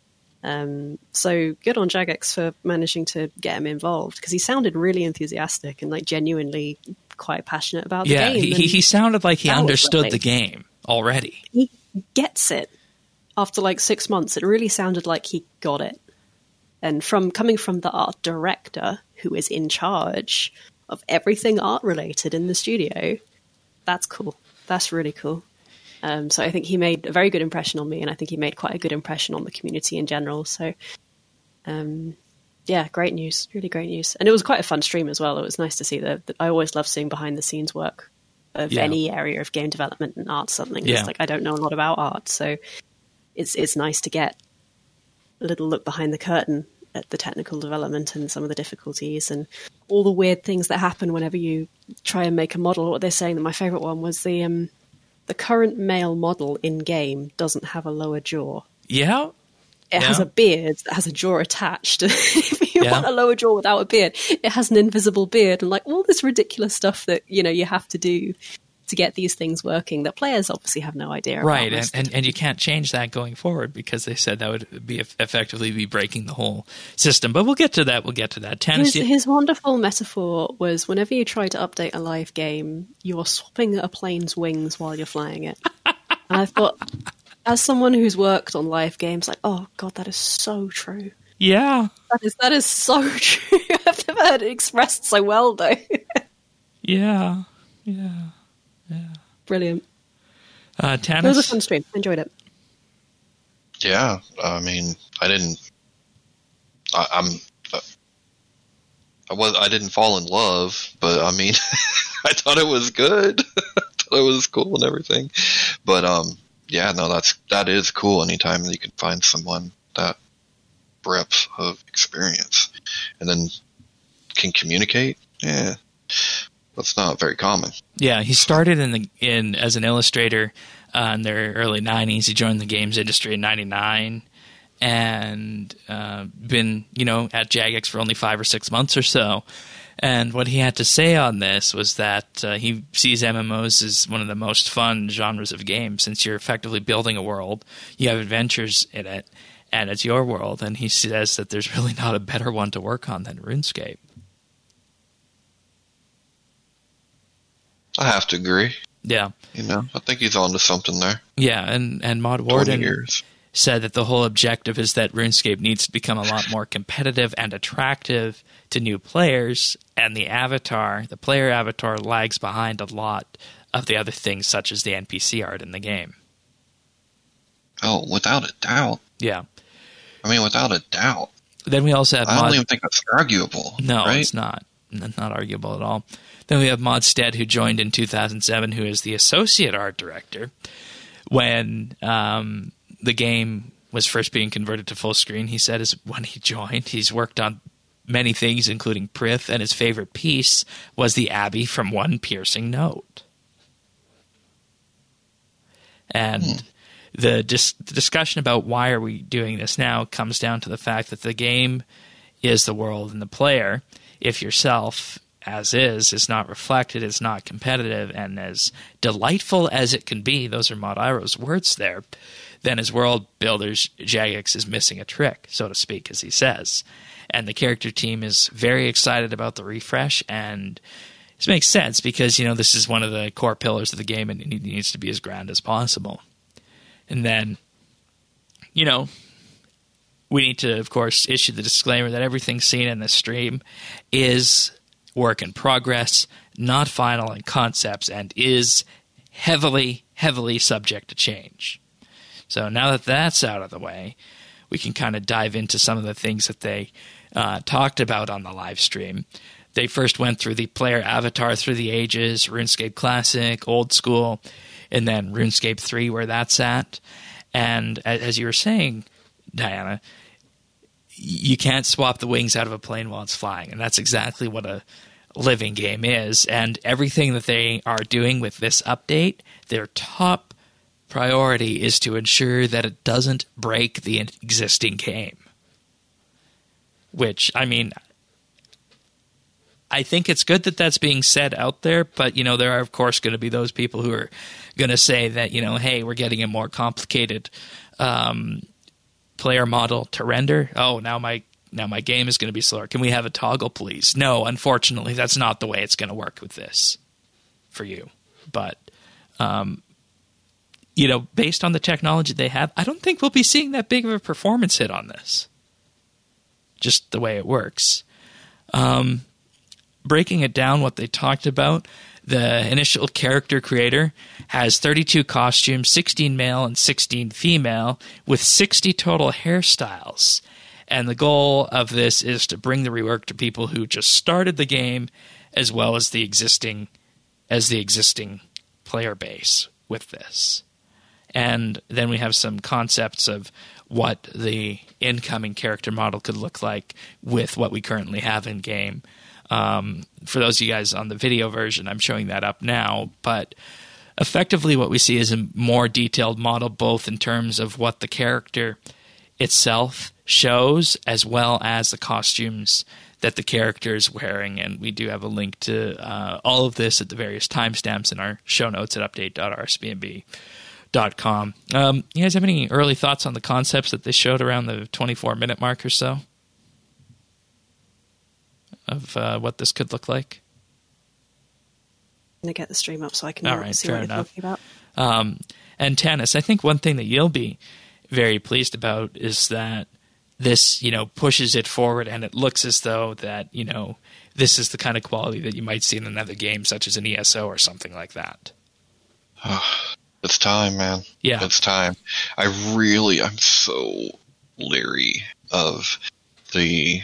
So good on Jagex for managing to get him involved, because he sounded really enthusiastic and genuinely quite passionate about the game. Yeah, he sounded like he understood the game already. He gets it. After 6 months, it really sounded like he got it. And coming from the art director, who is in charge of everything art related in the studio, that's cool. That's really cool. So I think he made a very good impression on me, and I think he made quite a good impression on the community in general. So, great news. Really great news. And it was quite a fun stream as well. It was nice to see that. I always love seeing behind-the-scenes work of any area of game development and art. Something. It's I don't know a lot about art, so it's nice to get a little look behind the curtain at the technical development and some of the difficulties and all the weird things that happen whenever you try and make a model. What they're saying, that my favorite one was the current male model in game doesn't have a lower jaw. Yeah. It has a beard that has a jaw attached. If you want a lower jaw without a beard, it has an invisible beard and all this ridiculous stuff that, you have to do to get these things working that players obviously have no idea about. Right, and you can't change that going forward, because they said that would be effectively be breaking the whole system. But we'll get to that. His wonderful metaphor was, whenever you try to update a live game, you're swapping a plane's wings while you're flying it. And I thought, as someone who's worked on live games, oh God, that is so true. Yeah. That is so true. I've never heard it expressed so well, though. Yeah. Brilliant. Tanis? It was a fun stream. I enjoyed it. Yeah, I mean, I didn't fall in love, but I mean, I thought it was good. I thought it was cool and everything. But that is cool. Anytime you can find someone that breadth of experience and then can communicate. Yeah. That's not very common. Yeah, he started as an illustrator in the early 90s. He joined the games industry in 99, and been, at Jagex for only 5 or 6 months or so. And what he had to say on this was that he sees MMOs as one of the most fun genres of games, since you're effectively building a world, you have adventures in it, and it's your world. And he says that there's really not a better one to work on than RuneScape. I have to agree. Yeah. I think he's on to something there. Yeah, and Mod 20 Warden years. said that the whole objective is that RuneScape needs to become a lot more competitive and attractive to new players, and the player avatar, lags behind a lot of the other things, such as the NPC art in the game. Oh, without a doubt. Yeah. I mean, without a doubt. Then we also have I don't even think that's arguable. No, right? It's not. Not arguable at all. Then we have Modstead, who joined in 2007, who is the associate art director. When the game was first being converted to full screen, he said when he joined, he's worked on many things, including Prith, and his favorite piece was the Abbey from One Piercing Note. And the discussion about why are we doing this now comes down to the fact that the game is the world, and the player, if yourself as is not reflected, is not competitive, and as delightful as it can be, those are Mod Iroh's words there, then as world builders, Jagex is missing a trick, so to speak, as he says. And the character team is very excited about the refresh, and this makes sense because, this is one of the core pillars of the game, and it needs to be as grand as possible. And then, we need to, of course, issue the disclaimer that everything seen in this stream is work in progress, not final in concepts, and is heavily, heavily subject to change. So now that that's out of the way, we can kind of dive into some of the things that they talked about on the live stream. They first went through the player avatar through the ages, RuneScape Classic, Old School, and then RuneScape 3, where that's at. And as you were saying, Diana, you can't swap the wings out of a plane while it's flying, and that's exactly what a living game is. And everything that they are doing with this update, their top priority is to ensure that it doesn't break the existing game. Which, I mean, I think it's good that that's being said out there, but, there are, of course, going to be those people who are going to say that, hey, we're getting a more complicated player model to render. Oh, now my game is going to be slower. Can we have a toggle, please? No, unfortunately, that's not the way it's going to work with this for you. But, based on the technology they have, I don't think we'll be seeing that big of a performance hit on this. Just the way it works. Breaking it down, what they talked about, the initial character creator has 32 costumes, 16 male and 16 female, with 60 total hairstyles. And the goal of this is to bring the rework to people who just started the game, as well as the existing player base with this. And then we have some concepts of what the incoming character model could look like with what we currently have in game. For those of you guys on the video version, I'm showing that up now, but effectively what we see is a more detailed model, both in terms of what the character itself shows, as well as the costumes that the character is wearing. And we do have a link to all of this at the various timestamps in our show notes at update.rsbnb.com. You guys have any early thoughts on the concepts that they showed around the 24-minute mark or so of what this could look like? I'm going to get the stream up so I can see what you're talking about. And Tanis, I think one thing that you'll be very pleased about is that this, pushes it forward, and it looks as though that, this is the kind of quality that you might see in another game, such as an ESO or something like that. It's time, man. Yeah. It's time. I'm so leery of the,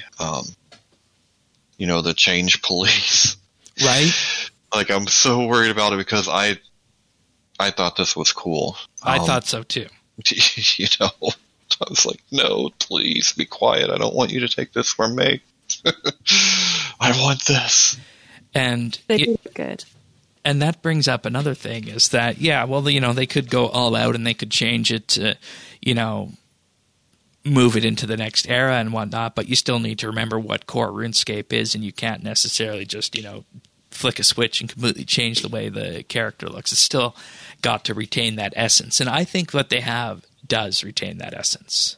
the change police. Right? Like, I'm so worried about it because I thought this was cool. I thought so too. I was like, no, please be quiet. I don't want you to take this from me. I want this. And they do good. And that brings up another thing is that, they could go all out and they could change it to, move it into the next era and whatnot, but you still need to remember what core RuneScape is, and you can't necessarily just, flick a switch and completely change the way the character looks. It's still got to retain that essence, and I think what they have does retain that essence.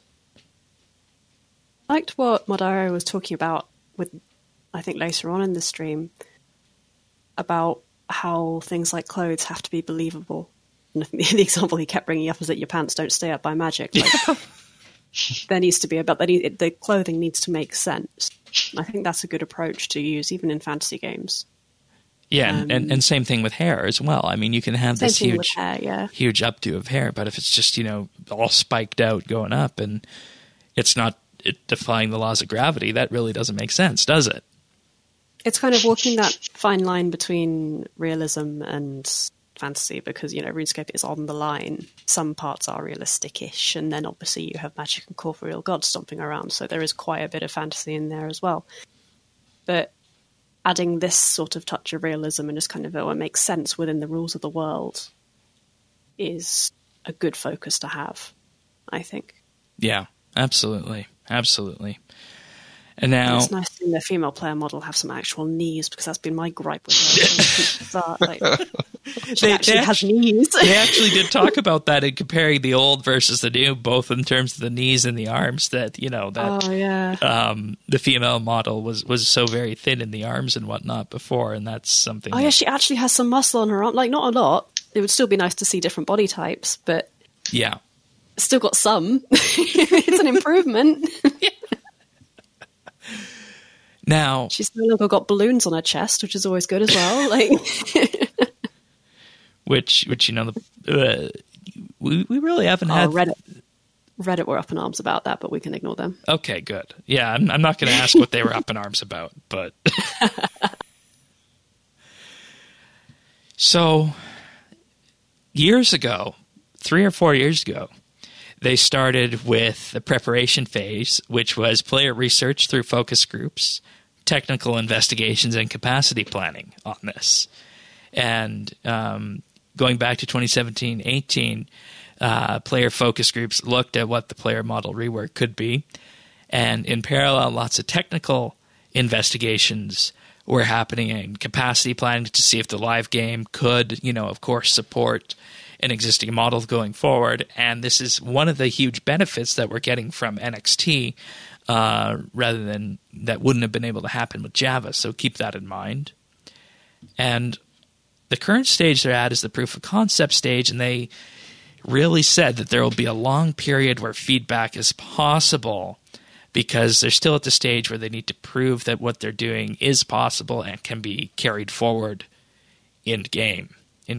I liked what Modaro was talking about with, I think later on in the stream, about how things like clothes have to be believable. And the example he kept bringing up is that your pants don't stay up by magic. Like, there needs to be the clothing needs to make sense. I think that's a good approach to use even in fantasy games. Yeah, and same thing with hair as well. I mean, you can have this huge updo of hair, but if it's just, all spiked out going up and it's not defying the laws of gravity, that really doesn't make sense, does it? It's kind of walking that fine line between realism and fantasy because, RuneScape is on the line. Some parts are realistic-ish, and then obviously you have magic and corporeal gods stomping around, so there is quite a bit of fantasy in there as well. But adding this sort of touch of realism and just kind of what makes sense within the rules of the world is a good focus to have, I think. Yeah, absolutely. Absolutely. And now it's nice seeing the female player model have some actual knees, because that's been my gripe with her. She actually has knees. They actually did talk about that in comparing the old versus the new, both in terms of the knees and the arms. That the female model was so very thin in the arms and whatnot before, and that's something. She actually has some muscle on her arm. Like, not a lot. It would still be nice to see different body types, but yeah, still got some. It's an improvement. Yeah. Now she's no longer got balloons on her chest, which is always good as well. Like, which we really haven't had. Reddit were up in arms about that, but we can ignore them. Okay, good. Yeah, I'm not going to ask what they were up in arms about, but so years ago, 3 or 4 years ago, they started with the preparation phase, which was player research through focus groups, technical investigations, and capacity planning on this. And going back to 2017-18, player focus groups looked at what the player model rework could be. And in parallel, lots of technical investigations were happening in capacity planning to see if the live game could, of course, support an existing model going forward. And this is one of the huge benefits that we're getting from NXT, rather than that wouldn't have been able to happen with Java. So keep that in mind. And the current stage they're at is the proof of concept stage, and they really said that there will be a long period where feedback is possible, because they're still at the stage where they need to prove that what they're doing is possible and can be carried forward in game.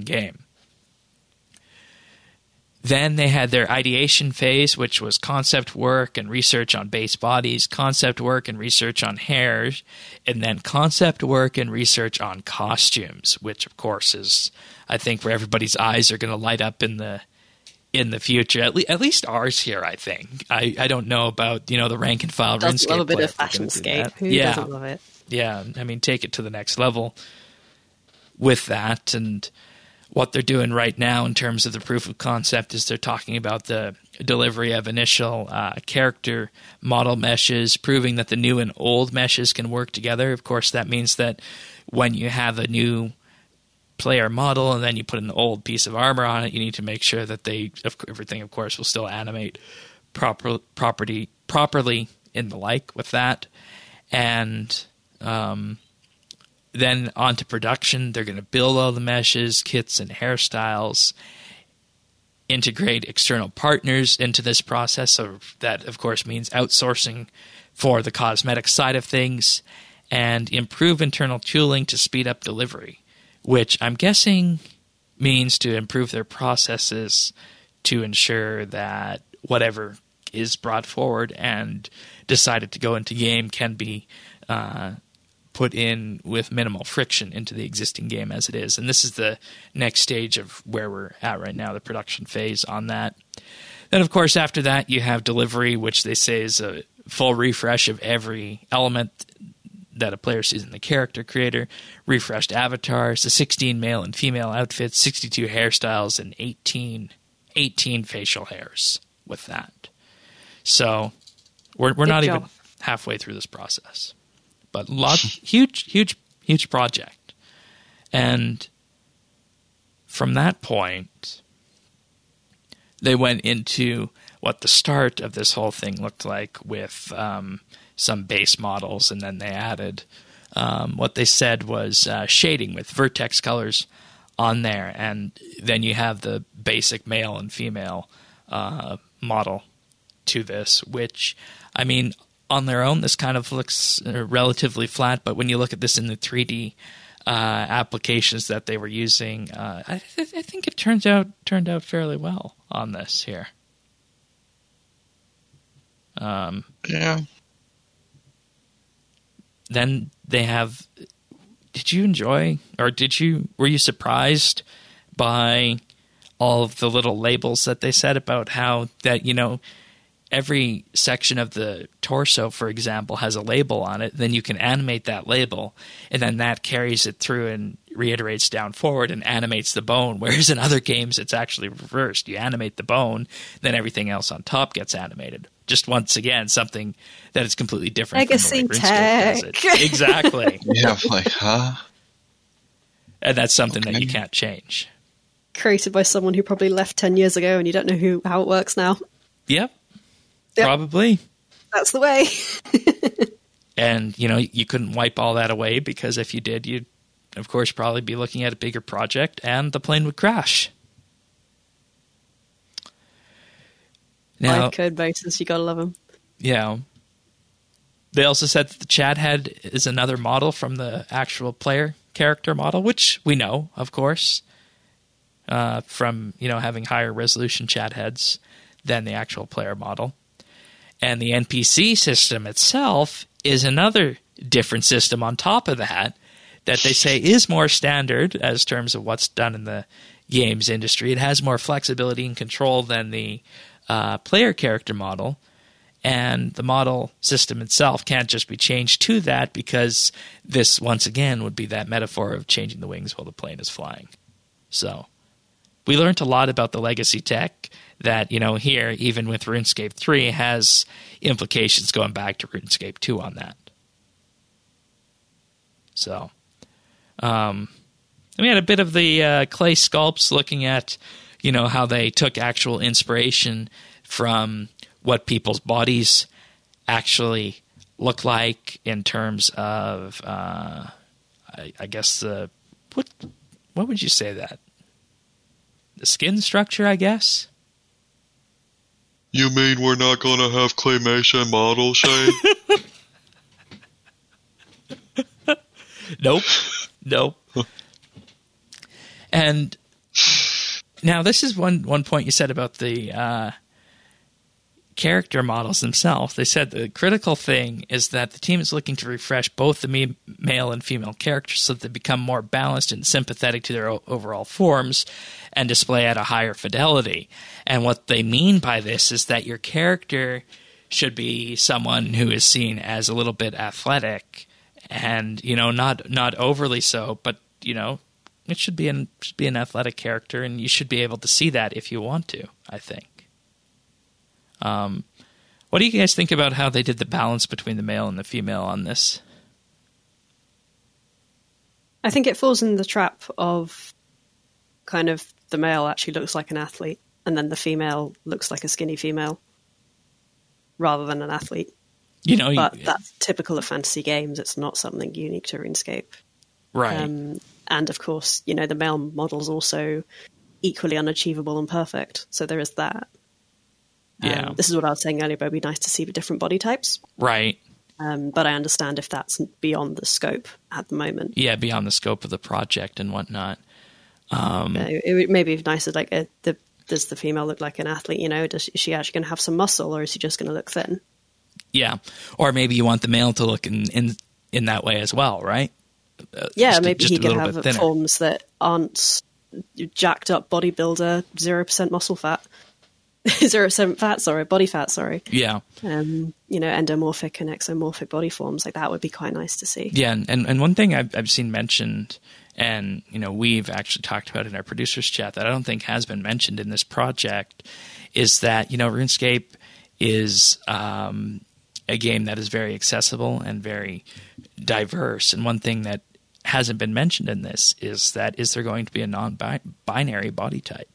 Then they had their ideation phase, which was concept work and research on base bodies, concept work and research on hairs, and then concept work and research on costumes, which of course is, I think, where everybody's eyes are going to light up in the future. At least ours here, I think. I don't know about, the rank and file RuneScape. Love a bit of fashion scape. Who doesn't love it? Yeah, I mean, take it to the next level with that. And what they're doing right now in terms of the proof of concept is they're talking about the delivery of initial character model meshes, proving that the new and old meshes can work together. Of course, that means that when you have a new player model and then you put an old piece of armor on it, you need to make sure that everything, of course, will still animate properly in the like with that. And then on to production. They're going to build all the meshes, kits, and hairstyles, integrate external partners into this process. So that, of course, means outsourcing for the cosmetic side of things, and improve internal tooling to speed up delivery, which I'm guessing means to improve their processes to ensure that whatever is brought forward and decided to go into game can be put in with minimal friction into the existing game as it is. And this is the next stage of where we're at right now, the production phase on that. Then, of course, after that, you have delivery, which they say is a full refresh of every element that a player sees in the character creator, refreshed avatars, the 16 male and female outfits, 62 hairstyles, and 18 facial hairs with that. So we're Good not job. even halfway through this process, but huge project. And from that point, they went into what the start of this whole thing looked like with some base models, and then they added what they said was shading with vertex colors on there, and then you have the basic male and female model to this, which, I mean, on their own, this kind of looks relatively flat, but when you look at this in the 3D applications that they were using, I think it turned out fairly well on this here. Yeah. Then they have. Did you enjoy, or were you surprised by all of the little labels that they said about how that, every section of the torso, for example, has a label on it. Then you can animate that label, and then that carries it through and reiterates down forward and animates the bone. Whereas in other games, it's actually reversed. You animate the bone, then everything else on top gets animated. Just once again, something that is completely different Legacy from the way RuneScape does it. Exactly. Yeah, I'm like, huh? And that's something that you can't change. Created by someone who probably left 10 years ago, and you don't know how it works now. Yep. Yep. Probably. That's the way. And, you couldn't wipe all that away, because if you did, you'd, of course, probably be looking at a bigger project, and the plane would crash. Now, Live code bases, you gotta love them. yeah. They also said that the Chad head is another model from the actual player character model, which we know, of course, from, having higher resolution Chad heads than the actual player model. And the NPC system itself is another different system on top of that they say is more standard as terms of what's done in the games industry. It has more flexibility and control than the player character model, and the model system itself can't just be changed to that, because this, once again, would be that metaphor of changing the wings while the plane is flying. So we learned a lot about the legacy tech that, here, even with RuneScape 3, has implications going back to RuneScape 2 on that. So we had a bit of the clay sculpts, looking at, how they took actual inspiration from what people's bodies actually look like in terms of, I guess, what would you say that? The skin structure, I guess? You mean we're not going to have claymation models, Shane? Nope. And now this is one point you said about the character models themselves. They said the critical thing is that the team is looking to refresh both the male and female characters so that they become more balanced and sympathetic to their overall forms and display at a higher fidelity. And what they mean by this is that your character should be someone who is seen as a little bit athletic and, not overly so, but, it should be an athletic character, and you should be able to see that if you want to, I think. What do you guys think about how they did the balance between the male and the female on this? I think it falls in the trap of kind of the male actually looks like an athlete, and then the female looks like a skinny female rather than an athlete. But that's typical of fantasy games. It's not something unique to RuneScape. Right. And of course, the male model's also equally unachievable and perfect. So there is that. Yeah. This is what I was saying earlier, but it'd be nice to see the different body types. Right. But I understand if that's beyond the scope at the moment. Yeah, beyond the scope of the project and whatnot. It may be nicer, like, does the female look like an athlete? Is she actually going to have some muscle, or is she just going to look thin? Yeah. Or maybe you want the male to look in that way as well, right? Maybe he can have forms that aren't jacked up bodybuilder, 0% muscle fat. 0% fat, sorry, body fat, sorry. Yeah. Endomorphic and exomorphic body forms, like that would be quite nice to see. Yeah, and one thing I've seen mentioned, and we've actually talked about in our producers chat that I don't think has been mentioned in this project, is that RuneScape is a game that is very accessible and very diverse. And one thing that hasn't been mentioned in this is there going to be a non-binary body type?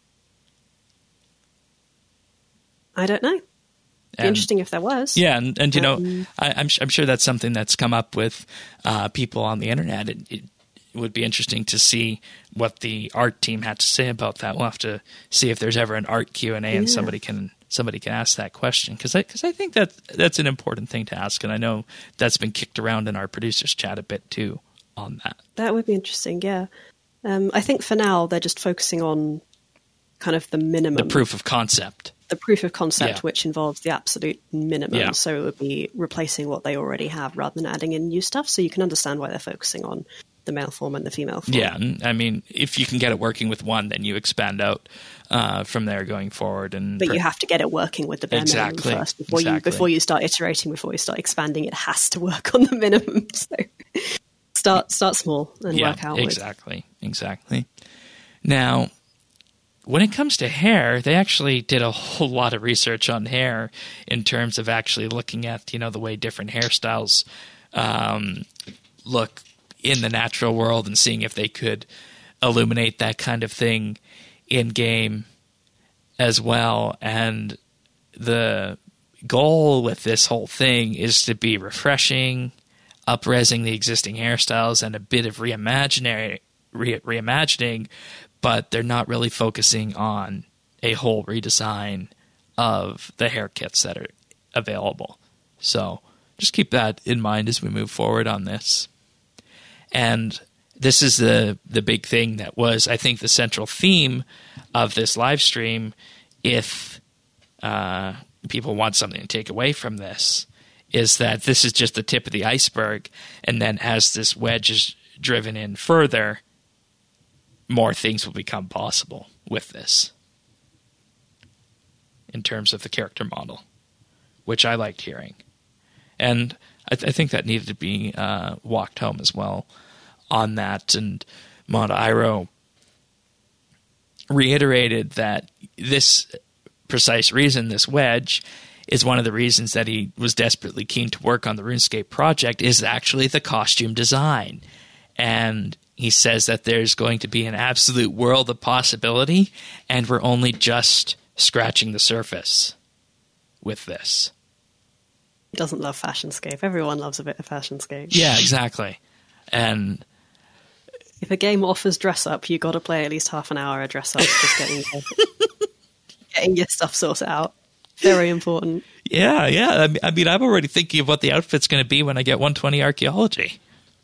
I don't know. Be interesting if there was. Yeah, and you know, I'm sure that's something that's come up with people on the internet. It would be interesting to see what the art team had to say about that. We'll have to see if there's ever an art Q&A and somebody can ask that question, because I think that's an important thing to ask, and I know that's been kicked around in our producers chat a bit too on that. That would be interesting. Yeah, I think for now they're just focusing on kind of the minimum, the proof of concept. Which involves the absolute minimum. Yeah. So it would be replacing what they already have rather than adding in new stuff. So you can understand why they're focusing on the male form and the female form. Yeah, I mean, if you can get it working with one, then you expand out from there going forward. But you have to get it working with the bare minimum first before you start iterating, before you start expanding. It has to work on the minimum. So start small and work out. Exactly. Now, when it comes to hair, they actually did a whole lot of research on hair in terms of actually looking at, the way different hairstyles look in the natural world and seeing if they could illuminate that kind of thing in game as well. And the goal with this whole thing is to be refreshing, up-resing the existing hairstyles, and a bit of reimagining, but they're not really focusing on a whole redesign of the hair kits that are available. So just keep that in mind as we move forward on this. And this is the big thing that was, I think, the central theme of this live stream. If people want something to take away from this, is that this is just the tip of the iceberg. And then as this wedge is driven in further, more things will become possible with this in terms of the character model, which I liked hearing. And I think that needed to be walked home as well on that. And Mod Iroh reiterated that this precise reason, this wedge, is one of the reasons that he was desperately keen to work on the RuneScape project, is actually the costume design. And he says that there's going to be an absolute world of possibility, and we're only just scratching the surface with this. He doesn't love Fashionscape. Everyone loves a bit of Fashionscape. Yeah, exactly. And if a game offers dress up, you got to play at least half an hour of dress up, just getting your stuff sorted out. Very important. Yeah. I mean, I'm already thinking of what the outfit's going to be when I get 120 archaeology.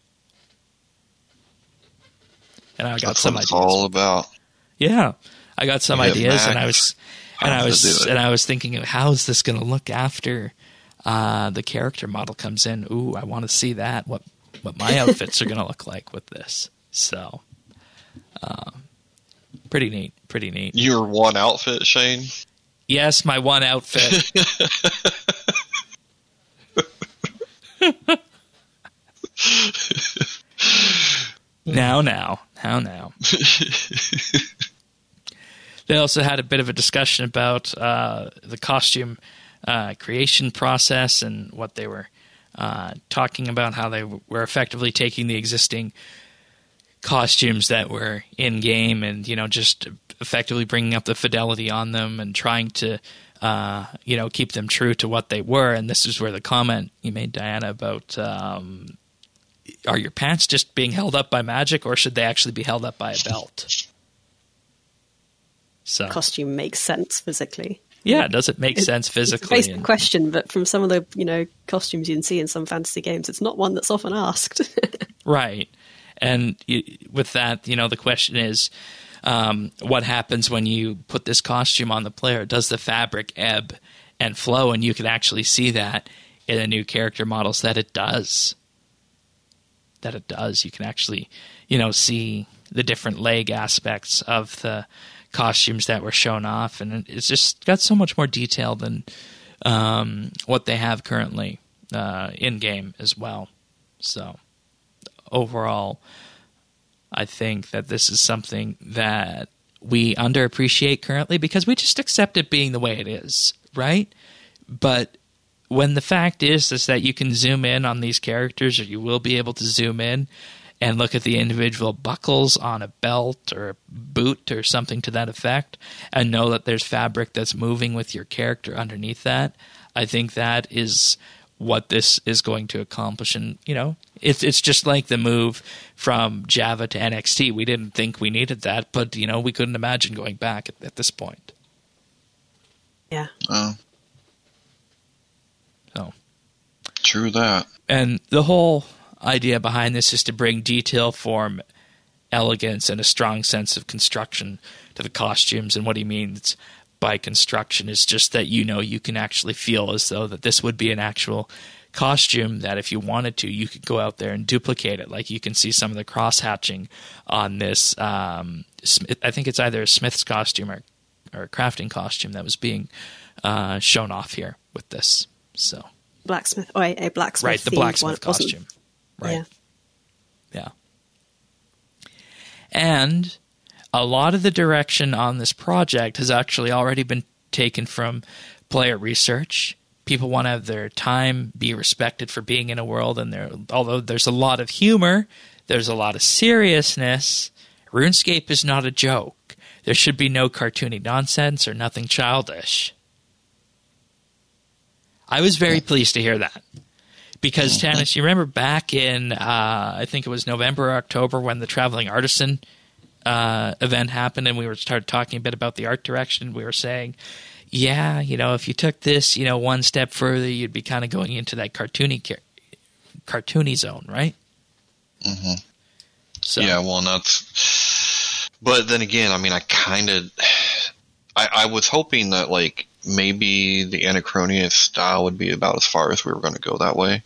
And I got some ideas. That's what it's all about. Yeah, I got some ideas, and I was thinking of how is this going to look after the character model comes in. Ooh, I want to see that. What my outfits are going to look like with this. So, pretty neat. Your one outfit, Shane? Yes, my one outfit. Now. They also had a bit of a discussion about the costume creation process and what they were talking about, how they were effectively taking the existing costumes that were in game and, just effectively bringing up the fidelity on them and trying to, keep them true to what they were. And this is where the comment you made, Diana, about are your pants just being held up by magic, or should they actually be held up by a belt? So costume makes sense physically. Yeah, does it make sense physically? It's a basic question, but from some of the costumes you can see in some fantasy games, it's not one that's often asked. Right. And with that, the question is, what happens when you put this costume on the player? Does the fabric ebb and flow? And you can actually see that in the new character models that it does. You can actually, see the different leg aspects of the costumes that were shown off. And it's just got so much more detail than what they have currently in-game as well. So overall, I think that this is something that we underappreciate currently because we just accept it being the way it is, right? But when the fact is that you can zoom in on these characters, or you will be able to zoom in and look at the individual buckles on a belt or a boot or something to that effect, and know that there's fabric that's moving with your character underneath that, I think that is what this is going to accomplish. And, it's just like the move from Java to NXT. We didn't think we needed that, but, we couldn't imagine going back at this point. Yeah. Oh, So, true that. and the whole idea behind this is to bring detail, form, elegance, and a strong sense of construction to the costumes. And what he means by construction is just that you can actually feel as though that this would be an actual costume that if you wanted to, you could go out there and duplicate it. Like you can see some of the cross-hatching on this. I think it's either a Smith's costume or a crafting costume that was being shown off here with this. So Blacksmith, a blacksmith. right, the blacksmith costume. Right. Yeah. And a lot of the direction on this project has actually already been taken from player research. People want to have their time be respected for being in a world, and although there's a lot of humor, there's a lot of seriousness. RuneScape is not a joke. There should be no cartoony nonsense or nothing childish. I was very pleased to hear that. Because, Tanis, you remember back in, I think it was November or October, when the Traveling Artisan event happened, and we started talking a bit about the art direction. We were saying, yeah, if you took this, one step further, you'd be kind of going into that cartoony zone, right? Mm-hmm. So, yeah, well, and that's... But then again, I mean, I was hoping that, like, maybe the Anachronius style would be about as far as we were going to go that way.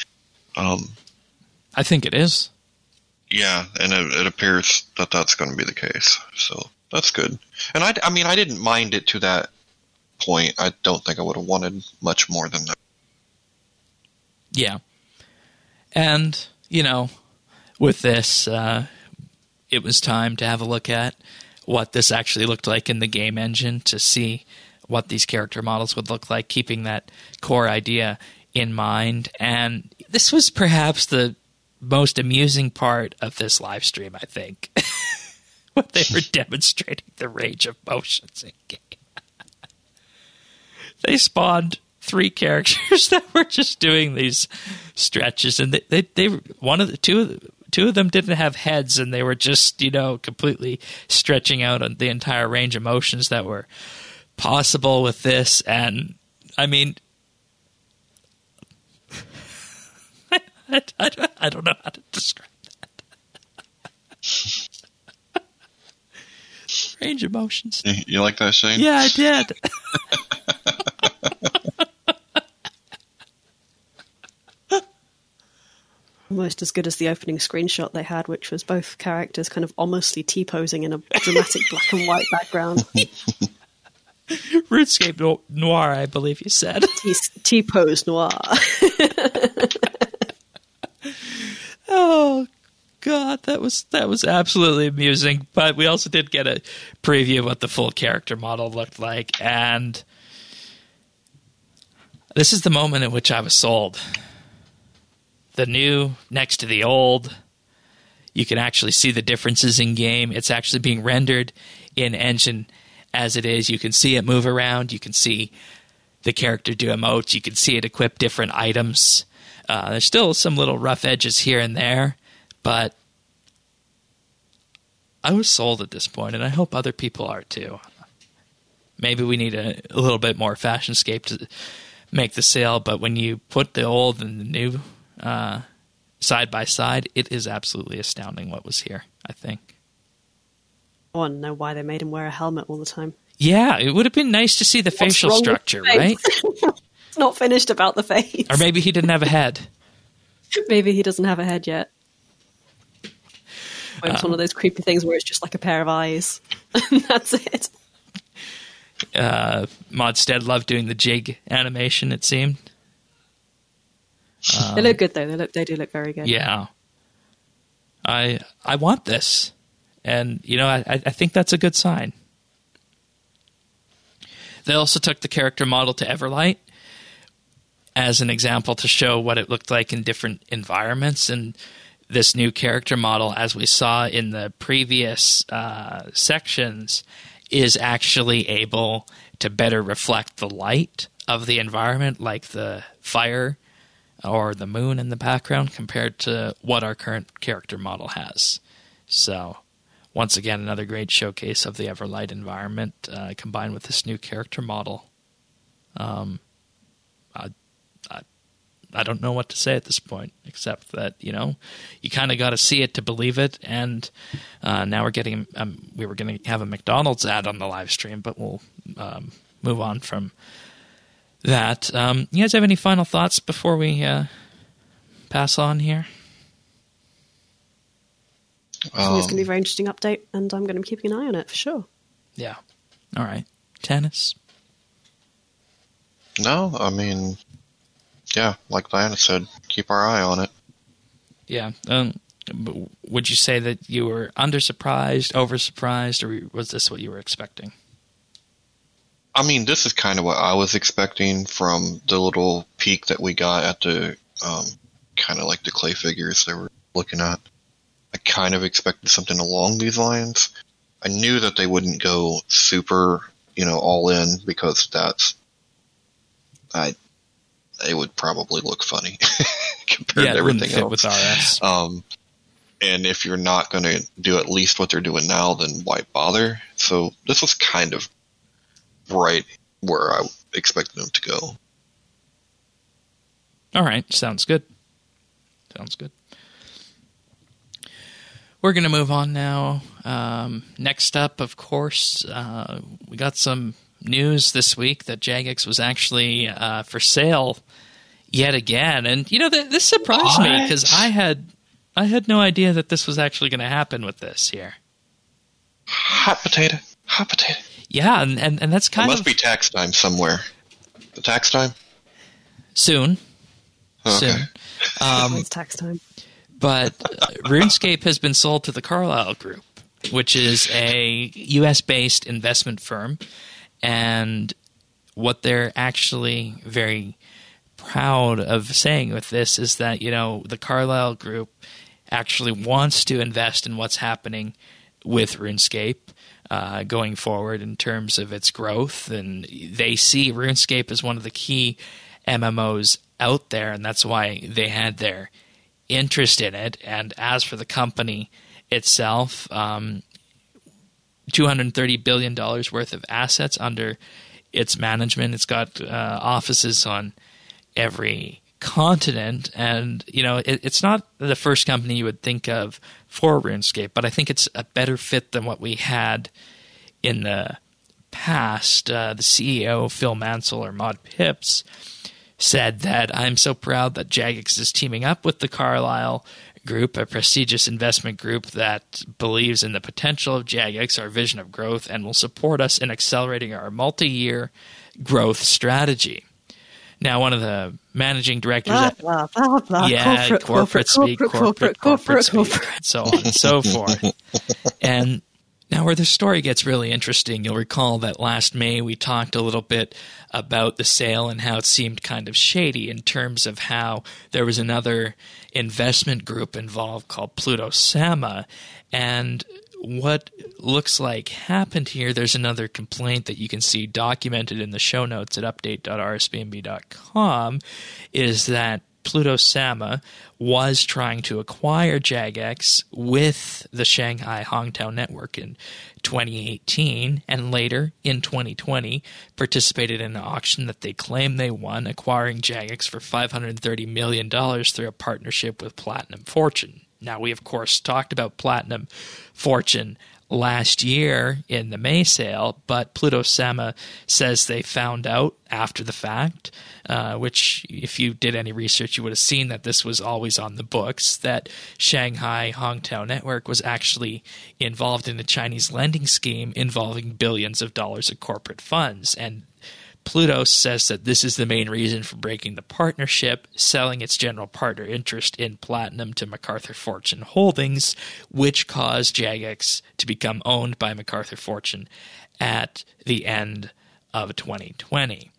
I think it is. Yeah, and it appears that that's going to be the case. So that's good. And I didn't mind it to that point. I don't think I would have wanted much more than that. Yeah. And, with this, it was time to have a look at what this actually looked like in the game engine to see what these character models would look like, keeping that core idea in mind. And this was perhaps the most amusing part of this live stream, I think, when they were demonstrating the range of motions in game. They spawned 3 characters that were just doing these stretches, and two of them didn't have heads, and they were just completely stretching out on the entire range of motions that were possible with this. And I mean, I don't know how to describe that. Range of motions. You like that, Shane? Yeah, I did. Almost as good as the opening screenshot they had, which was both characters kind of almostly T-posing in a dramatic black and white background. RuneScape Noir, I believe you said. T-pose noir. Oh God, that was absolutely amusing. But we also did get a preview of what the full character model looked like, and this is the moment at which I was sold. The new next to the old. You can actually see the differences in game. It's actually being rendered in engine as it is. You can see it move around. You can see the character do emotes. You can see it equip different items. There's still some little rough edges here and there, but I was sold at this point, and I hope other people are too. Maybe we need a little bit more Fashionscape to make the sale, but when you put the old and the new side by side, it is absolutely astounding what was here, I think. I want to know why they made him wear a helmet all the time. Yeah, it would have been nice to see the facial structure, right? It's not finished about the face. Or maybe he didn't have a head. Maybe he doesn't have a head yet. Or it's one of those creepy things where it's just like a pair of eyes. And that's it. Modstead loved doing the jig animation, it seemed. They look good, though. They do look very good. Yeah. I want this. And, I think that's a good sign. They also took the character model to Everlight, as an example to show what it looked like in different environments. And this new character model, as we saw in the previous sections, is actually able to better reflect the light of the environment, like the fire or the moon in the background, compared to what our current character model has. So, once again, another great showcase of the Everlight environment combined with this new character model. I don't know what to say at this point, except that, you kind of got to see it to believe it. And now we're getting, we were going to have a McDonald's ad on the live stream, but we'll move on from that. You guys have any final thoughts before we pass on here? I think it's going to be a very interesting update, and I'm going to be keeping an eye on it for sure. Yeah. All right. Tennis? No, I mean, yeah, like Diana said, keep our eye on it. Yeah. Would you say that you were under-surprised, over-surprised, or was this what you were expecting? I mean, this is kind of what I was expecting from the little peek that we got at the kind of like the clay figures they were looking at. I kind of expected something along these lines. I knew that they wouldn't go super, all in, because it would probably look funny compared to everything else. With RS. And if you're not going to do at least what they're doing now, then why bother? So this was kind of right where I expected them to go. All right. Sounds good. We're going to move on now. Next up, of course, we got some news this week that Jagex was actually for sale yet again. And, this surprised me because I had no idea that this was actually going to happen with this here. Hot potato. Yeah, and that's kind of... It must be tax time somewhere. The tax time? Soon. Okay. Soon. It's tax time. But RuneScape has been sold to the Carlyle Group, which is a U.S.-based investment firm. And what they're actually very proud of saying with this is that, the Carlyle Group actually wants to invest in what's happening with RuneScape going forward in terms of its growth. And they see RuneScape as one of the key MMOs out there, and that's why they had their interest in it. And as for the company itself, $230 billion worth of assets under its management. It's got offices on every continent, and it's not the first company you would think of for RuneScape, but I think it's a better fit than what we had in the past. The CEO, Phil Mansell, or Maud Pips, said that I'm so proud that Jagex is teaming up with the Carlyle Group, a prestigious investment group that believes in the potential of Jagex, our vision of growth, and will support us in accelerating our multi-year growth strategy. Now, one of the managing directors... Blah, blah, blah. Yeah, corporate speak, so on and so forth. And now where the story gets really interesting, you'll recall that last May we talked a little bit about the sale and how it seemed kind of shady in terms of how there was another investment group involved called Pluto Sama. And what looks like happened here, there's another complaint that you can see documented in the show notes at update.rsbnb.com, is that Pluto Sama was trying to acquire Jagex with the Shanghai Hongtao network in 2018, and later in 2020 participated in an auction that they claim they won, acquiring Jagex for $530 million through a partnership with Platinum Fortune. Now, we, of course, talked about Platinum Fortune last year in the May sale, but Pluto Sama says they found out after the fact, which if you did any research, you would have seen that this was always on the books, that Shanghai Hongtao Network was actually involved in a Chinese lending scheme involving billions of dollars of corporate funds. And Pluto says that this is the main reason for breaking the partnership, selling its general partner interest in Platinum to MacArthur Fortune Holdings, which caused Jagex to become owned by MacArthur Fortune at the end of 2020.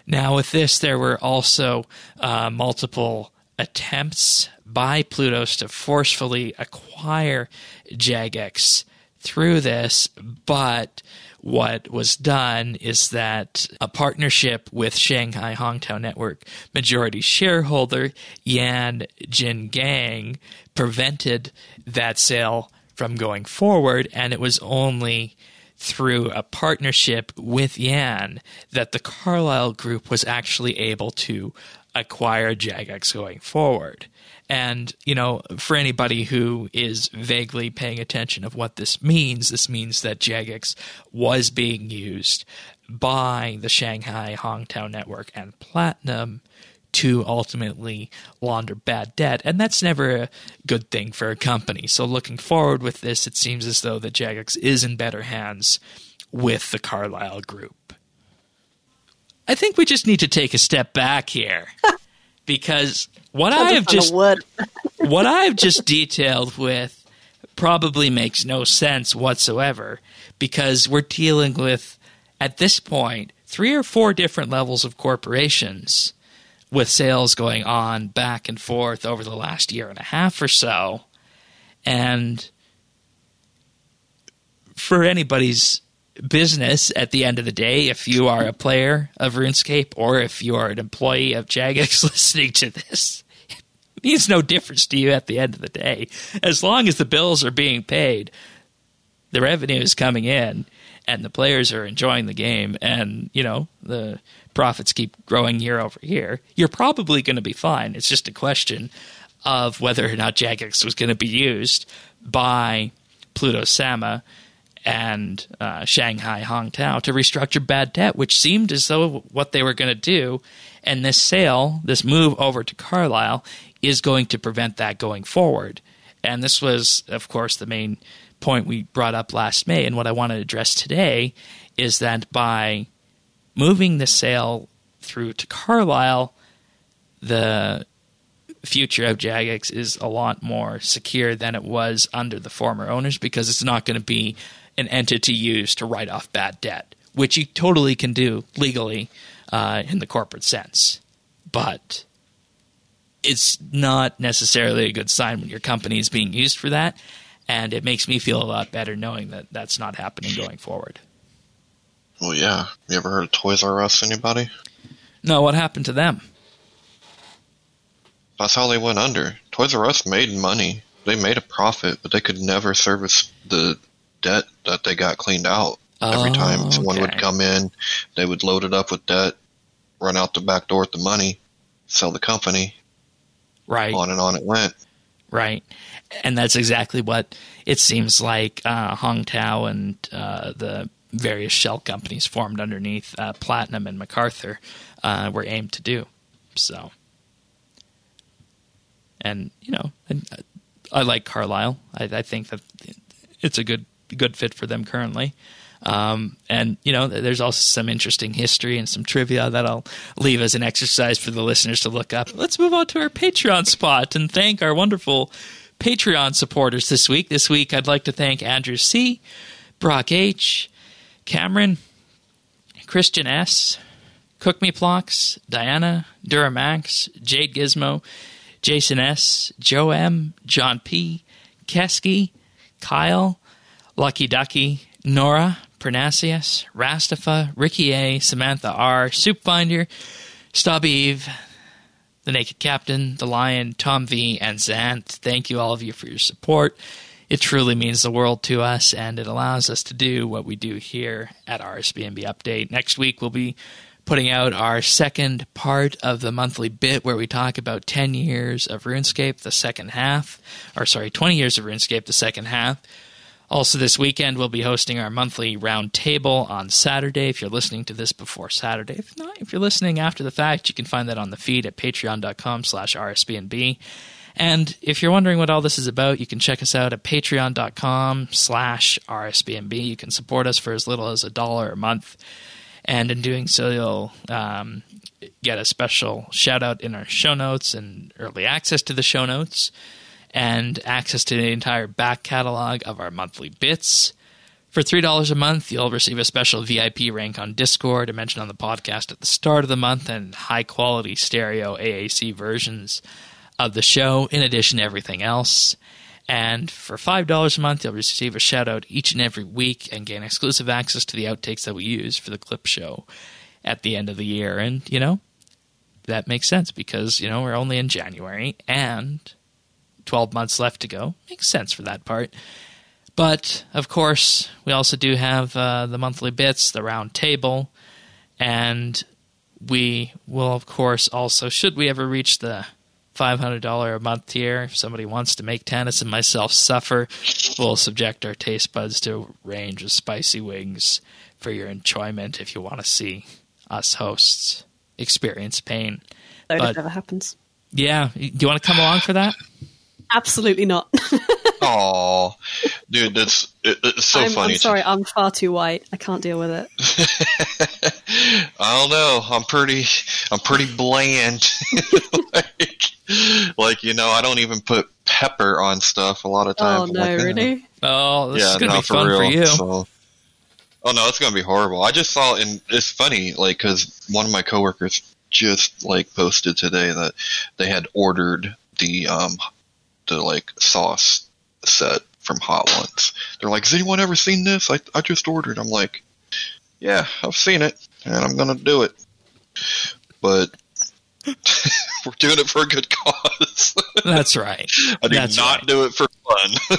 Now, with this, there were also multiple attempts by Plutos to forcefully acquire Jagex through this, but what was done is that a partnership with Shanghai Hongtao Network majority shareholder Yan Jingang prevented that sale from going forward, and it was only through a partnership with Yan that the Carlyle Group was actually able to acquire Jagex going forward. And, for anybody who is vaguely paying attention of what this means that Jagex was being used by the Shanghai Hongtao Network and Platinum to ultimately launder bad debt. And that's never a good thing for a company. So looking forward with this, it seems as though that Jagex is in better hands with the Carlyle Group. I think we just need to take a step back here because what I've just detailed with probably makes no sense whatsoever, because we're dealing with, at this point, 3 or 4 different levels of corporations with sales going on back and forth over the last year and a half or so. And for anybody's business at the end of the day, if you are a player of RuneScape or if you are an employee of Jagex listening to this, it means no difference to you at the end of the day. As long as the bills are being paid, the revenue is coming in, and the players are enjoying the game, and, the profits keep growing year over year, you're probably going to be fine. It's just a question of whether or not Jagex was going to be used by Pluto Sama and Shanghai Hongtao to restructure bad debt, which seemed as though what they were going to do. And this sale, this move over to Carlyle, is going to prevent that going forward. And this was, of course, the main point we brought up last May. And what I want to address today is that by moving the sale through to Carlyle, the future of Jagex is a lot more secure than it was under the former owners, because it's not going to be an entity used to write off bad debt, which you totally can do legally in the corporate sense. But it's not necessarily a good sign when your company is being used for that, and it makes me feel a lot better knowing that that's not happening going forward. Well, yeah. You ever heard of Toys R Us, anybody? No, what happened to them? That's how they went under. Toys R Us made money. They made a profit, but they could never service the debt that they got cleaned out. Every time someone would come in, they would load it up with debt, run out the back door with the money, sell the company. Right. On and on it went. Right. And that's exactly what it seems like Hongtao and the various shell companies formed underneath Platinum and MacArthur were aimed to do. So, and, I like Carlyle. I think that it's a good fit for them currently. And, there's also some interesting history and some trivia that I'll leave as an exercise for the listeners to look up. Let's move on to our Patreon spot and thank our wonderful Patreon supporters this week. This week, I'd like to thank Andrew C., Brock H., Cameron, Christian S., Cook Me Plocks, Diana, Duramax, Jade Gizmo, Jason S., Joe M., John P., Kesky, Kyle, Lucky Ducky, Nora, Pernasius, Rastafa, Ricky A., Samantha R., Soupfinder, Stubby Eve, The Naked Captain, The Lion, Tom V., and Xanth. Thank you all of you for your support. It truly means the world to us, and it allows us to do what we do here at RSBNB Update. Next week, we'll be putting out our second part of the monthly bit where we talk about 10 years of RuneScape, the second half. 20 years of RuneScape, the second half. Also this weekend, we'll be hosting our monthly round table on Saturday, if you're listening to this before Saturday. If not, if you're listening after the fact, you can find that on the feed at patreon.com/RSBNB. And if you're wondering what all this is about, you can check us out at patreon.com/RSBNB. You can support us for as little as $1 a month. And in doing so, you'll get a special shout-out in our show notes and early access to the show notes and access to the entire back catalog of our monthly bits For $3 a month, you'll receive a special VIP rank on Discord, a mention on the podcast at the start of the month, and high-quality stereo AAC versions of the show, in addition to everything else. And for $5 a month, you'll receive a shout-out each and every week and gain exclusive access to the outtakes that we use for the clip show at the end of the year. And, that makes sense because, we're only in January and 12 months left to go. Makes sense for that part. But, of course, we also do have the monthly bits, the round table, and we will, of course, also, should we ever reach the $500 a month tier, if somebody wants to make Tannis and myself suffer, we'll subject our taste buds to a range of spicy wings for your enjoyment if you want to see us hosts experience pain. So if it ever happens. Yeah. Do you want to come along for that? Absolutely not. Oh, dude, it's so funny. I'm sorry, I'm far too white. I can't deal with it. I don't know. I'm pretty bland. like I don't even put pepper on stuff a lot of times. Oh no, really? Oh, this is gonna be fun for you. So. Oh no, it's gonna be horrible. I just saw, and it's funny, because one of my coworkers just posted today that they had ordered the sauce set from Hot Ones. They're like, has anyone ever seen this? I just ordered. I'm like, yeah, I've seen it, and I'm gonna do it. But we're doing it for a good cause. That's right. I do not do it for fun.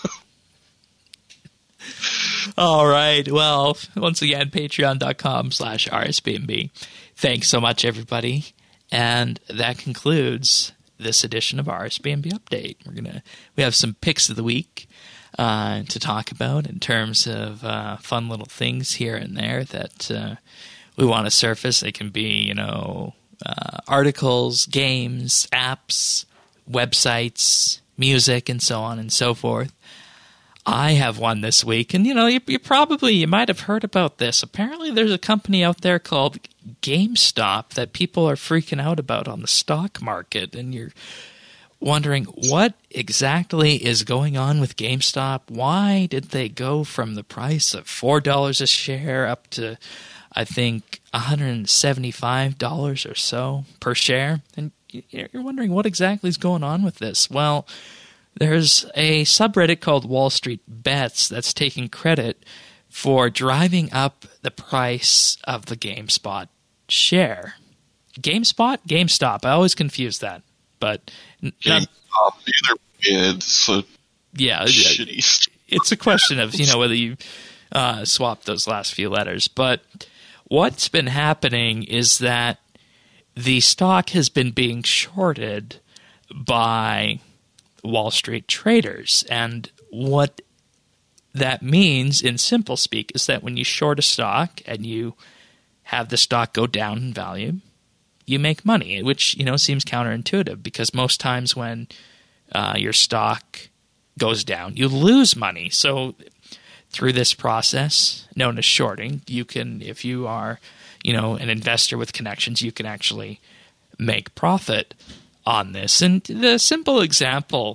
All right. Well, once again, patreon.com/RSBNB. Thanks so much, everybody. And that concludes this edition of RSBNB Update. We have some picks of the week to talk about in terms of fun little things here and there that we want to surface. They can be, articles, games, apps, websites, music, and so on and so forth. I have one this week, and you might have heard about this. Apparently there's a company out there called GameStop that people are freaking out about on the stock market, and you're wondering what exactly is going on with GameStop. Why did they go from the price of $4 a share up to, I think, $175 or so per share? And you're wondering what exactly is going on with this. Well, there's a subreddit called Wall Street Bets that's taking credit for driving up the price of the GameSpot share. GameStop? I always confuse that. But GameStop, either it's a shitty. It's a question of whether you swap those last few letters. But what's been happening is that the stock has been being shorted by Wall Street traders. And what that means in simple speak is that when you short a stock and you have the stock go down in value, you make money, which seems counterintuitive because most times when your stock goes down, you lose money. So through this process known as shorting, you can, if you are an investor with connections, you can actually make profit on this. And the simple example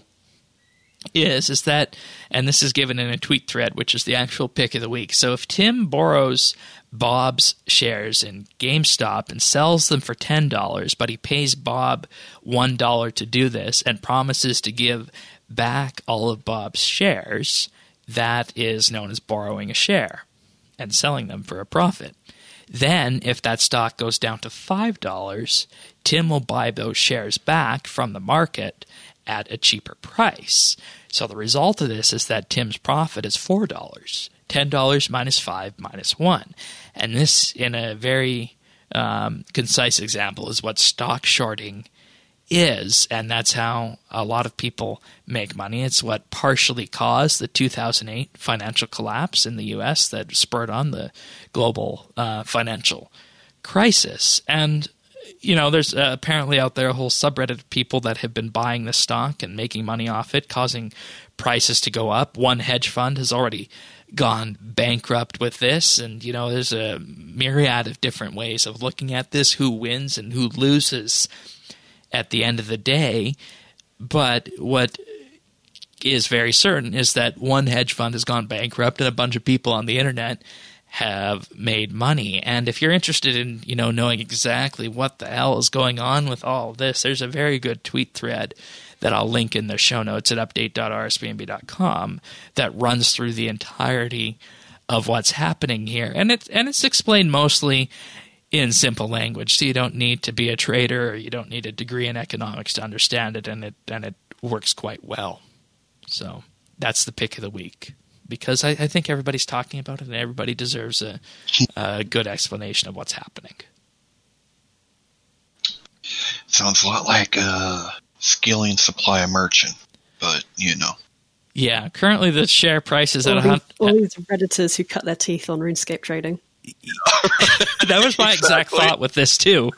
is that, and this is given in a tweet thread, which is the actual pick of the week. So if Tim borrows Bob's shares in GameStop and sells them for $10, but he pays Bob $1 to do this and promises to give back all of Bob's shares, that is known as borrowing a share and selling them for a profit. Then, if that stock goes down to $5, Tim will buy those shares back from the market at a cheaper price. So the result of this is that Tim's profit is $4. $10 minus 5 minus 1. And this, in a very concise example, is what stock shorting is, and that's how a lot of people make money. It's what partially caused the 2008 financial collapse in the U.S. that spurred on the global financial crisis. And, there's apparently out there a whole subreddit of people that have been buying this stock and making money off it, causing prices to go up. One hedge fund has already gone bankrupt with this, and, there's a myriad of different ways of looking at this, who wins and who loses at the end of the day. But what is very certain is that one hedge fund has gone bankrupt and a bunch of people on the internet have made money. And if you're interested in, knowing exactly what the hell is going on with all of this, there's a very good tweet thread that I'll link in the show notes at update.rsbnb.com that runs through the entirety of what's happening here. And it's explained mostly in simple language, so you don't need to be a trader or you don't need a degree in economics to understand it, and it works quite well. So that's the pick of the week, because I think everybody's talking about it and everybody deserves a good explanation of what's happening. Sounds a lot like Skilling Supply a Merchant, but Yeah, currently the share price is at all these Redditors who cut their teeth on RuneScape trading. That was my exact thought with this too.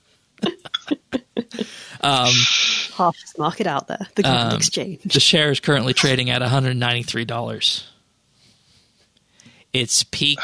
Harshest market out there, the Golden Exchange. The share is currently trading at $193. Its peak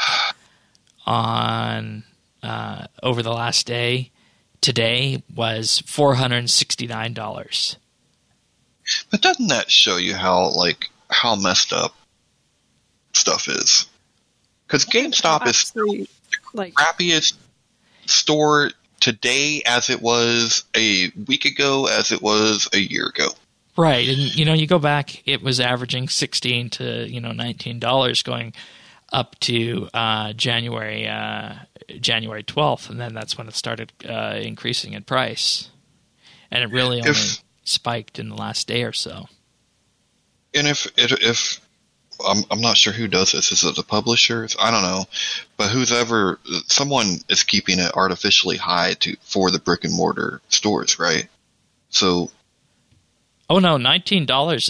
on over the last day today was $469. But doesn't that show you how messed up stuff is? Because GameStop is the crappiest store today as it was a week ago, as it was a year ago. Right, and you go back, it was averaging $16 to $19 going up to January 12th, and then that's when it started increasing in price, and it really only spiked in the last day or so. And if I'm not sure who does this. Is it the publishers? I don't know. But someone is keeping it artificially high for the brick and mortar stores, right? So. Oh no, $19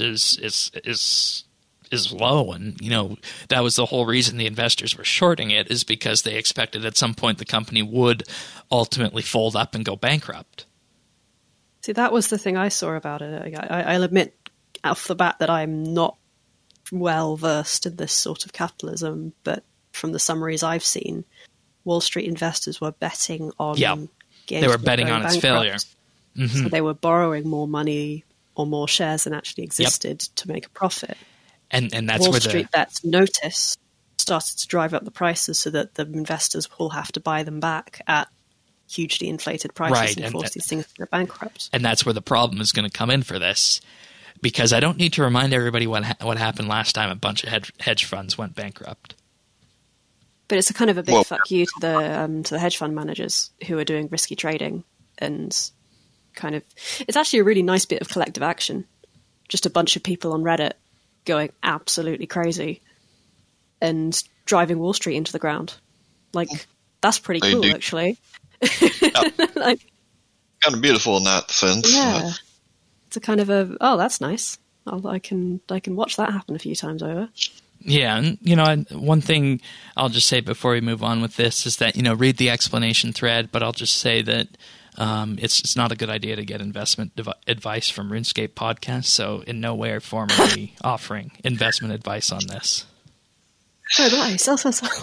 is low, and that was the whole reason the investors were shorting it, is because they expected at some point the company would ultimately fold up and go bankrupt. See, that was the thing I saw about it. I'll admit off the bat that I'm not well versed in this sort of capitalism, but from the summaries I've seen, Wall Street investors were betting on GameStop. They were betting on its failure. Mm-hmm. So they were borrowing more money or more shares than actually existed to make a profit. And that's Wall where Street bets notice started to drive up the prices so that the investors will have to buy them back at hugely inflated prices and force these things to go bankrupt. And that's where the problem is going to come in for this. Because I don't need to remind everybody what happened last time a bunch of hedge funds went bankrupt. But it's a kind of a big fuck you to the hedge fund managers who are doing risky trading, and it's actually a really nice bit of collective action. Just a bunch of people on Reddit going absolutely crazy and driving Wall Street into the ground. That's pretty cool, actually. Kind of beautiful in that sense. Yeah. It's a kind of that's nice. I can watch that happen a few times over. Yeah, and one thing I'll just say before we move on with this is that read the explanation thread, but I'll just say that it's not a good idea to get investment advice from RuneScape podcast. So in no way or form are we offering investment advice on this. So do I. Sell.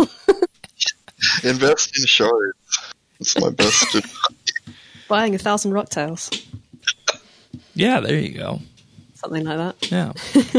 Invest in shards. It's my best. Buying 1,000 rocktails. Yeah, there you go. Something like that. Yeah.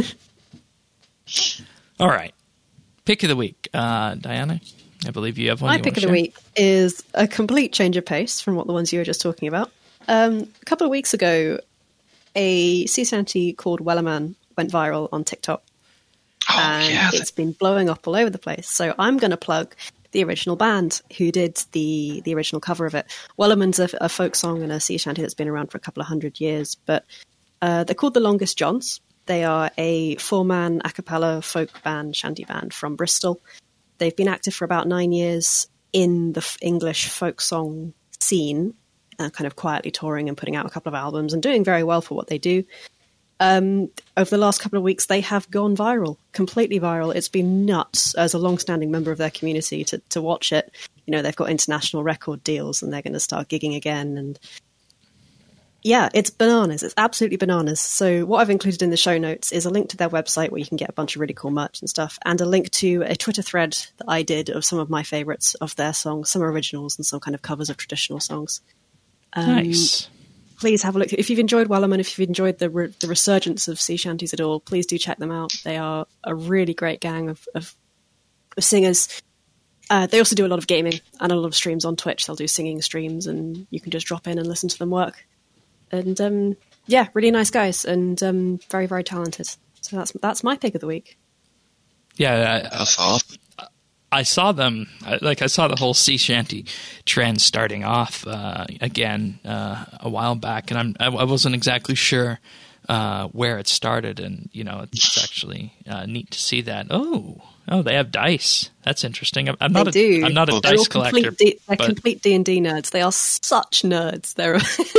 All right. Pick of the week. Diana, I believe you have one. My pick of the week is a complete change of pace from what the ones you were just talking about. A couple of weeks ago, a sea shanty called Wellerman went viral on TikTok. It's been blowing up all over the place. So I'm going to plug the original band who did the original cover of it. Wellerman's a folk song and a sea shanty that's been around for a couple of 100 years, but they're called the Longest Johns. They are a 4-man a cappella folk band, shanty band from Bristol. They've been active for about 9 years in the English folk song scene, kind of quietly touring and putting out a couple of albums and doing very well for what they do. Over the last couple of weeks, they have gone viral, completely viral. It's been nuts as a long-standing member of their community to watch it. They've got international record deals and they're going to start gigging again. And yeah, it's bananas. It's absolutely bananas. So what I've included in the show notes is a link to their website where you can get a bunch of really cool merch and stuff, and a link to a Twitter thread that I did of some of my favorites of their songs, some originals and some kind of covers of traditional songs. Nice. please have a look. If you've enjoyed Wellerman, if you've enjoyed the resurgence of sea shanties at all, please do check them out. They are a really great gang of singers. They also do a lot of gaming and a lot of streams on Twitch. They'll do singing streams, and you can just drop in and listen to them work. And yeah, really nice guys, and very, very talented. So that's my pick of the week. Yeah, That's awesome. I saw them. I saw the whole sea shanty trend starting off again a while back, and I wasn't exactly sure where it started. And it's actually neat to see that. Oh, they have dice. That's interesting. I'm not a dice collector. They're complete D&D nerds. They are such nerds. They're.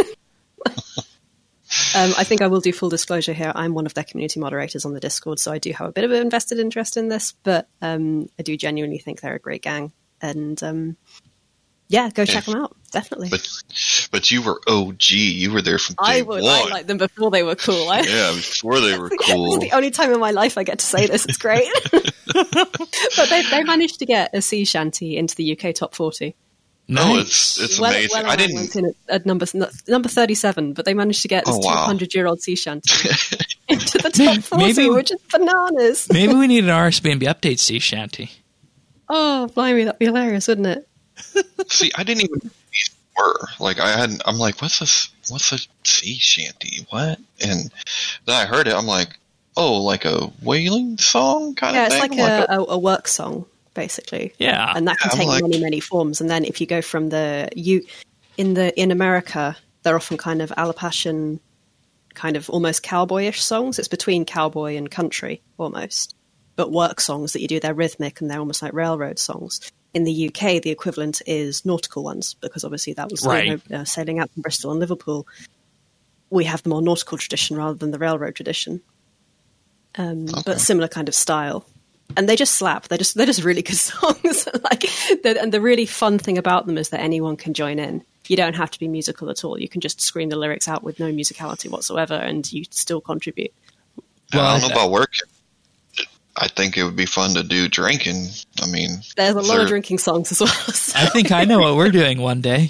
I think I will do full disclosure here. I'm one of their community moderators on the Discord, so I do have a bit of an invested interest in this, but I do genuinely think they're a great gang. And yeah, go check them out, definitely. But you were OG. You were there from day one. I liked them before they were cool. Yeah, before they were cool. It's the only time in my life I get to say this. It's great. But they managed to get a sea shanty into the UK top 40. No, it's amazing. I didn't went in at number 37, but they managed to get this 200-year-old sea shanty into the top 40, which is bananas. Maybe we need an RSBNB update sea shanty. Oh, blimey, that'd be hilarious, wouldn't it? See, I didn't even know these were. Like, I'm like, what's this? What's a sea shanty? What? And then I heard it. I'm like, oh, like a whaling song kind of thing? Yeah, it's like a work song. Basically, yeah, and that can take many forms. And then if you go from in America, they're often kind of Appalachian, kind of almost cowboyish songs. It's between cowboy and country almost, but work songs that you do. They're rhythmic and they're almost like railroad songs. In the UK, the equivalent is nautical ones because obviously that was right. Sailing out from Bristol and Liverpool. We have the more nautical tradition rather than the railroad tradition, but similar kind of style. And they just slap. They're just really good songs. And the really fun thing about them is that anyone can join in. You don't have to be musical at all. You can just scream the lyrics out with no musicality whatsoever, and you still contribute. Well, I don't know about working. I think it would be fun to do drinking. I mean, there's a lot of drinking songs as well. So. I think I know what we're doing one day.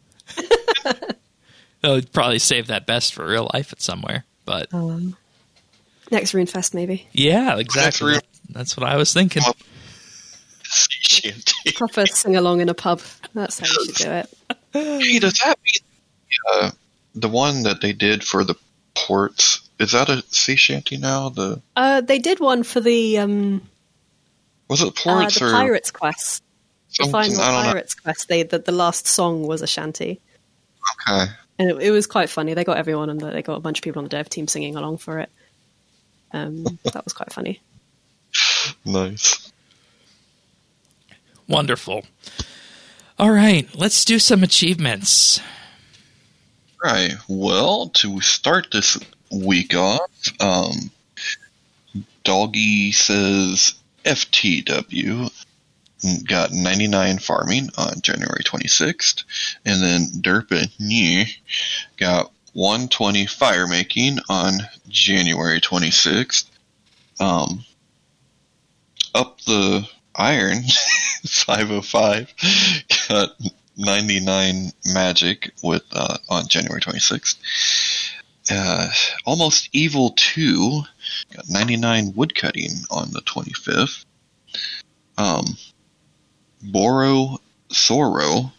I'll probably save that best for real life at somewhere, but next RuneFest maybe. Yeah, exactly. That's what I was thinking. Proper sing along in a pub. That's how you should do it. Hey, does that mean the one that they did for the ports? Is that a sea shanty now? They did one for the was it ports the or Pirates Quest? The final Pirates Quest. The last song was a shanty. Okay. And it was quite funny. They got everyone, and they got a bunch of people on the dev team singing along for it. That was quite funny. Nice. Wonderful. All right, let's do some achievements. Right. Well, to start this week off, Doggy says FTW got 99 farming on January 26th, and then Derpa got 120 fire making on January 26th. Up the Iron 505 got 99 magic with on January 26th. Almost Evil 2 got 99 woodcutting on the 25th. Boro Soro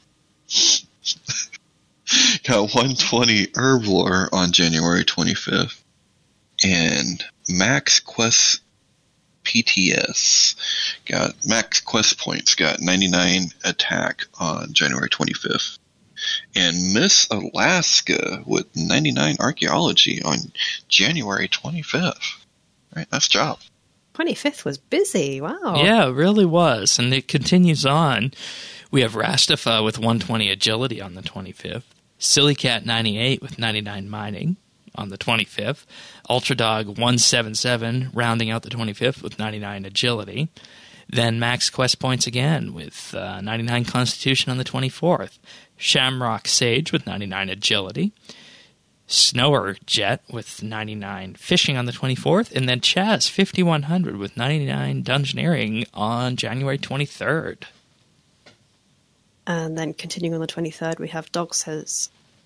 got 120 herb lore on January 25th. And Max Quest PTS got max quest points, got 99 attack on January 25th. And Miss Alaska with 99 archaeology on January 25th. Right, nice job. 25th was busy. Wow. Yeah, it really was. And it continues on. We have Rastafa with 120 agility on the 25th. Silly Cat 98 with 99 mining on the 25th. Ultradog 177 rounding out the 25th with 99 agility. Then max quest points again with 99 constitution on the 24th. Shamrock Sage with 99 agility. Snower Jet with 99 fishing on the 24th. And then Chaz 5100 with 99 dungeoneering on January 23rd. And then continuing on the 23rd, we have Dog Says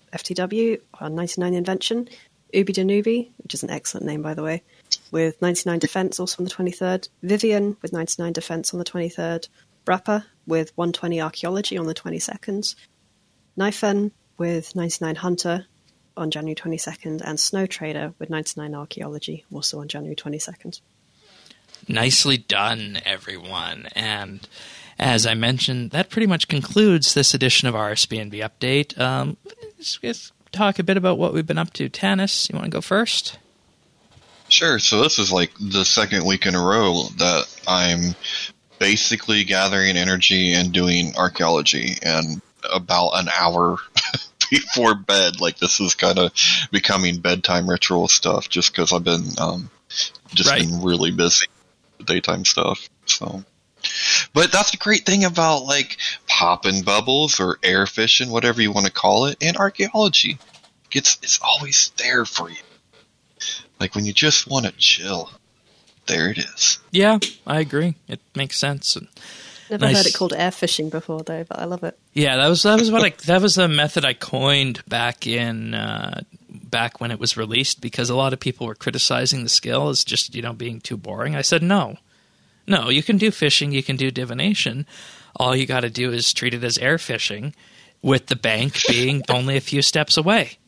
FTW on 99 Invention. Ubi Danubi, which is an excellent name, by the way, with 99 Defense, also on the 23rd. Vivian with 99 Defense on the 23rd. Brappa with 120 Archaeology on the 22nd. Knifen with 99 Hunter on January 22nd. And Snow Trader with 99 Archaeology, also on January 22nd. Nicely done, everyone. And as I mentioned, that pretty much concludes this edition of RSBNB Update. Let's talk a bit about what we've been up to. Tanis, you want to go first? Sure. So this is like the second week in a row that I'm basically gathering energy and doing archaeology, and about an hour before bed. Like, this is kind of becoming bedtime ritual stuff, just because I've been been really busy with daytime stuff. So, but that's the great thing about like popping bubbles or air fishing, whatever you want to call it, and archaeology. It's always there for you. Like when you just want to chill, there it is. Yeah, I agree. It makes sense. Never heard it called air fishing before, though, but I love it. Yeah, that was a method I coined back when it was released, because a lot of people were criticizing the skill as just, being too boring. I said, no, you can do fishing, you can do divination. All you got to do is treat it as air fishing, with the bank being only a few steps away.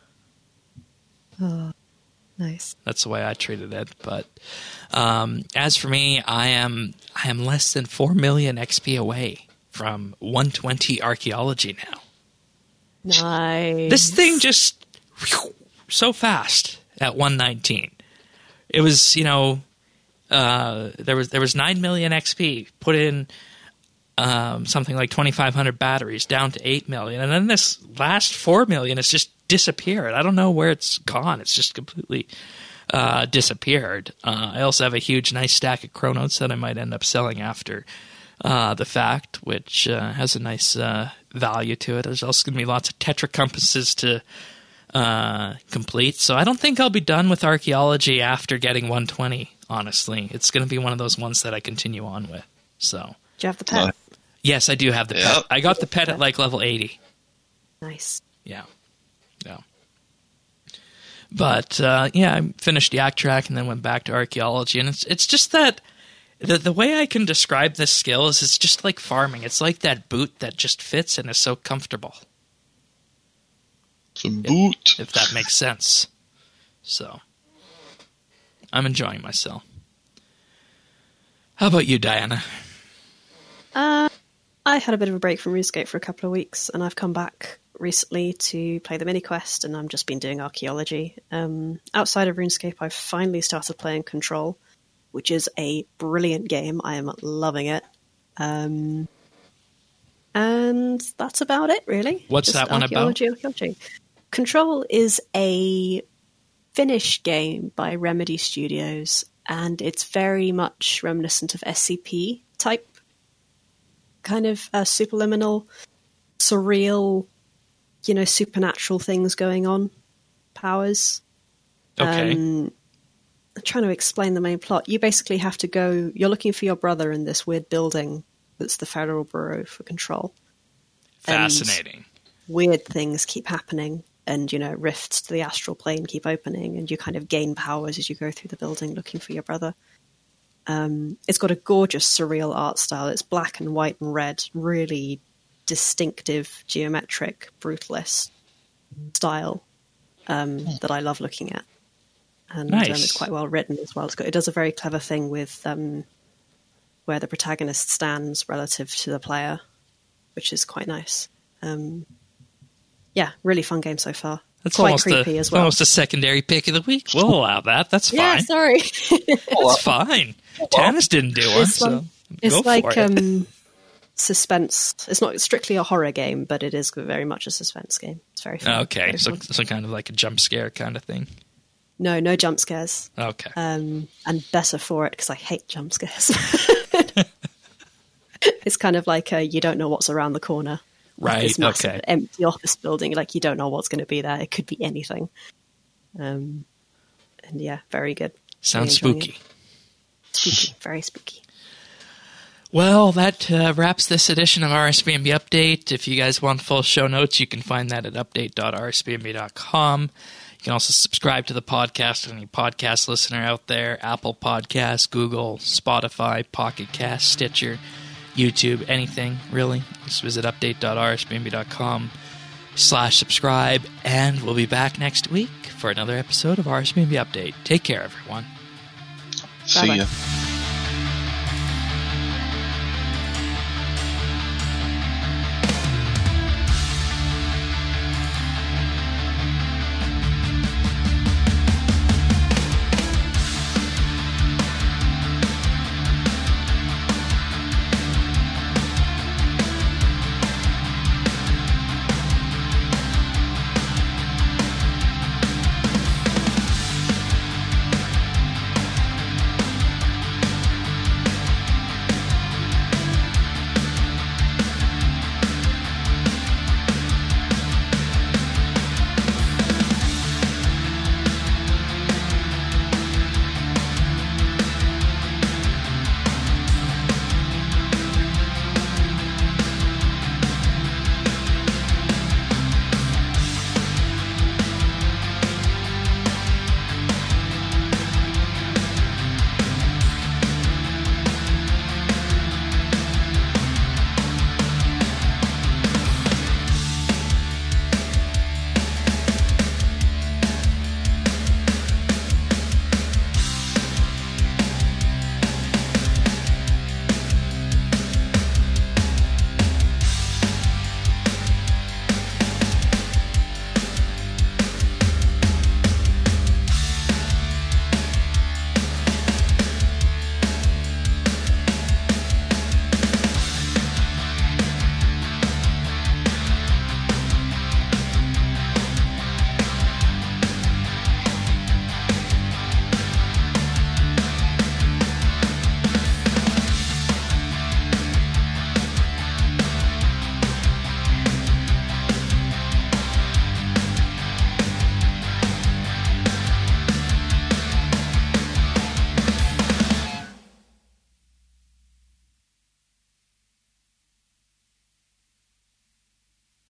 Oh, nice. That's the way I treated it. But as for me, I am less than 4 million XP away from 120 archaeology now. Nice. This thing just so fast at 119. It was, there was 9 million XP put in something like 2,500 batteries down to 8 million, and then this last 4 million has just disappeared. I don't know where it's gone. It's just completely disappeared. I also have a huge, nice stack of Chronotes that I might end up selling after the fact, which has a nice value to it. There's also going to be lots of Tetra compasses to complete, so I don't think I'll be done with archaeology after getting 120, honestly. It's going to be one of those ones that I continue on with. So, do you have the pet? Yes, I do have the pet. I got the pet at like level 80. Nice. Yeah. But, I finished Yak Track and then went back to archaeology. And it's just that the way I can describe this skill is it's just like farming. It's like that boot that just fits and is so comfortable. It's a boot. If that makes sense. So, I'm enjoying myself. How about you, Diana? I had a bit of a break from RuneScape for a couple of weeks, and I've come back recently to play the mini quest, and I've just been doing archaeology. Outside of RuneScape, I've finally started playing Control, which is a brilliant game. I am loving it. And that's about it, really. What's that one about? Archaeology. Control is a Finnish game by Remedy Studios, and it's very much reminiscent of SCP type, kind of superliminal, surreal, supernatural things going on, powers. Okay. I'm trying to explain the main plot. You basically have to go, you're looking for your brother in this weird building that's the Federal Bureau for Control. Fascinating. And weird things keep happening, and, rifts to the astral plane keep opening, and you kind of gain powers as you go through the building looking for your brother. It's got a gorgeous surreal art style. It's black and white and red, really distinctive, geometric, brutalist style that I love looking at. And nice. It's quite well written as well. It does a very clever thing with where the protagonist stands relative to the player, which is quite nice. Really fun game so far. That's quite creepy as well. Almost a secondary pick of the week. We'll allow that. That's fine. Yeah, sorry. That's fine. Tanis didn't do it, so it's go like for it. Suspense. It's not strictly a horror game, but it is very much a suspense game. It's very fun. Okay, very so fun. kind of like a jump scare kind of thing. No jump scares. Okay. And better for it, because I hate jump scares. It's kind of like you don't know what's around the corner. Right, This massive, okay. empty office building, like you don't know what's going to be there. It could be anything. And yeah, very good. Sounds Really enjoying spooky. it. Spooky, very spooky. Well, that wraps this edition of RSBNB Update. If you guys want full show notes, you can find that at update.rsbnb.com. You can also subscribe to the podcast, any podcast listener out there, Apple Podcasts, Google, Spotify, Pocket Cast, Stitcher, YouTube, anything, really. Just visit update.rsbnb.com/subscribe, and we'll be back next week for another episode of RSBNB Update. Take care, everyone. See Bye-bye. ya.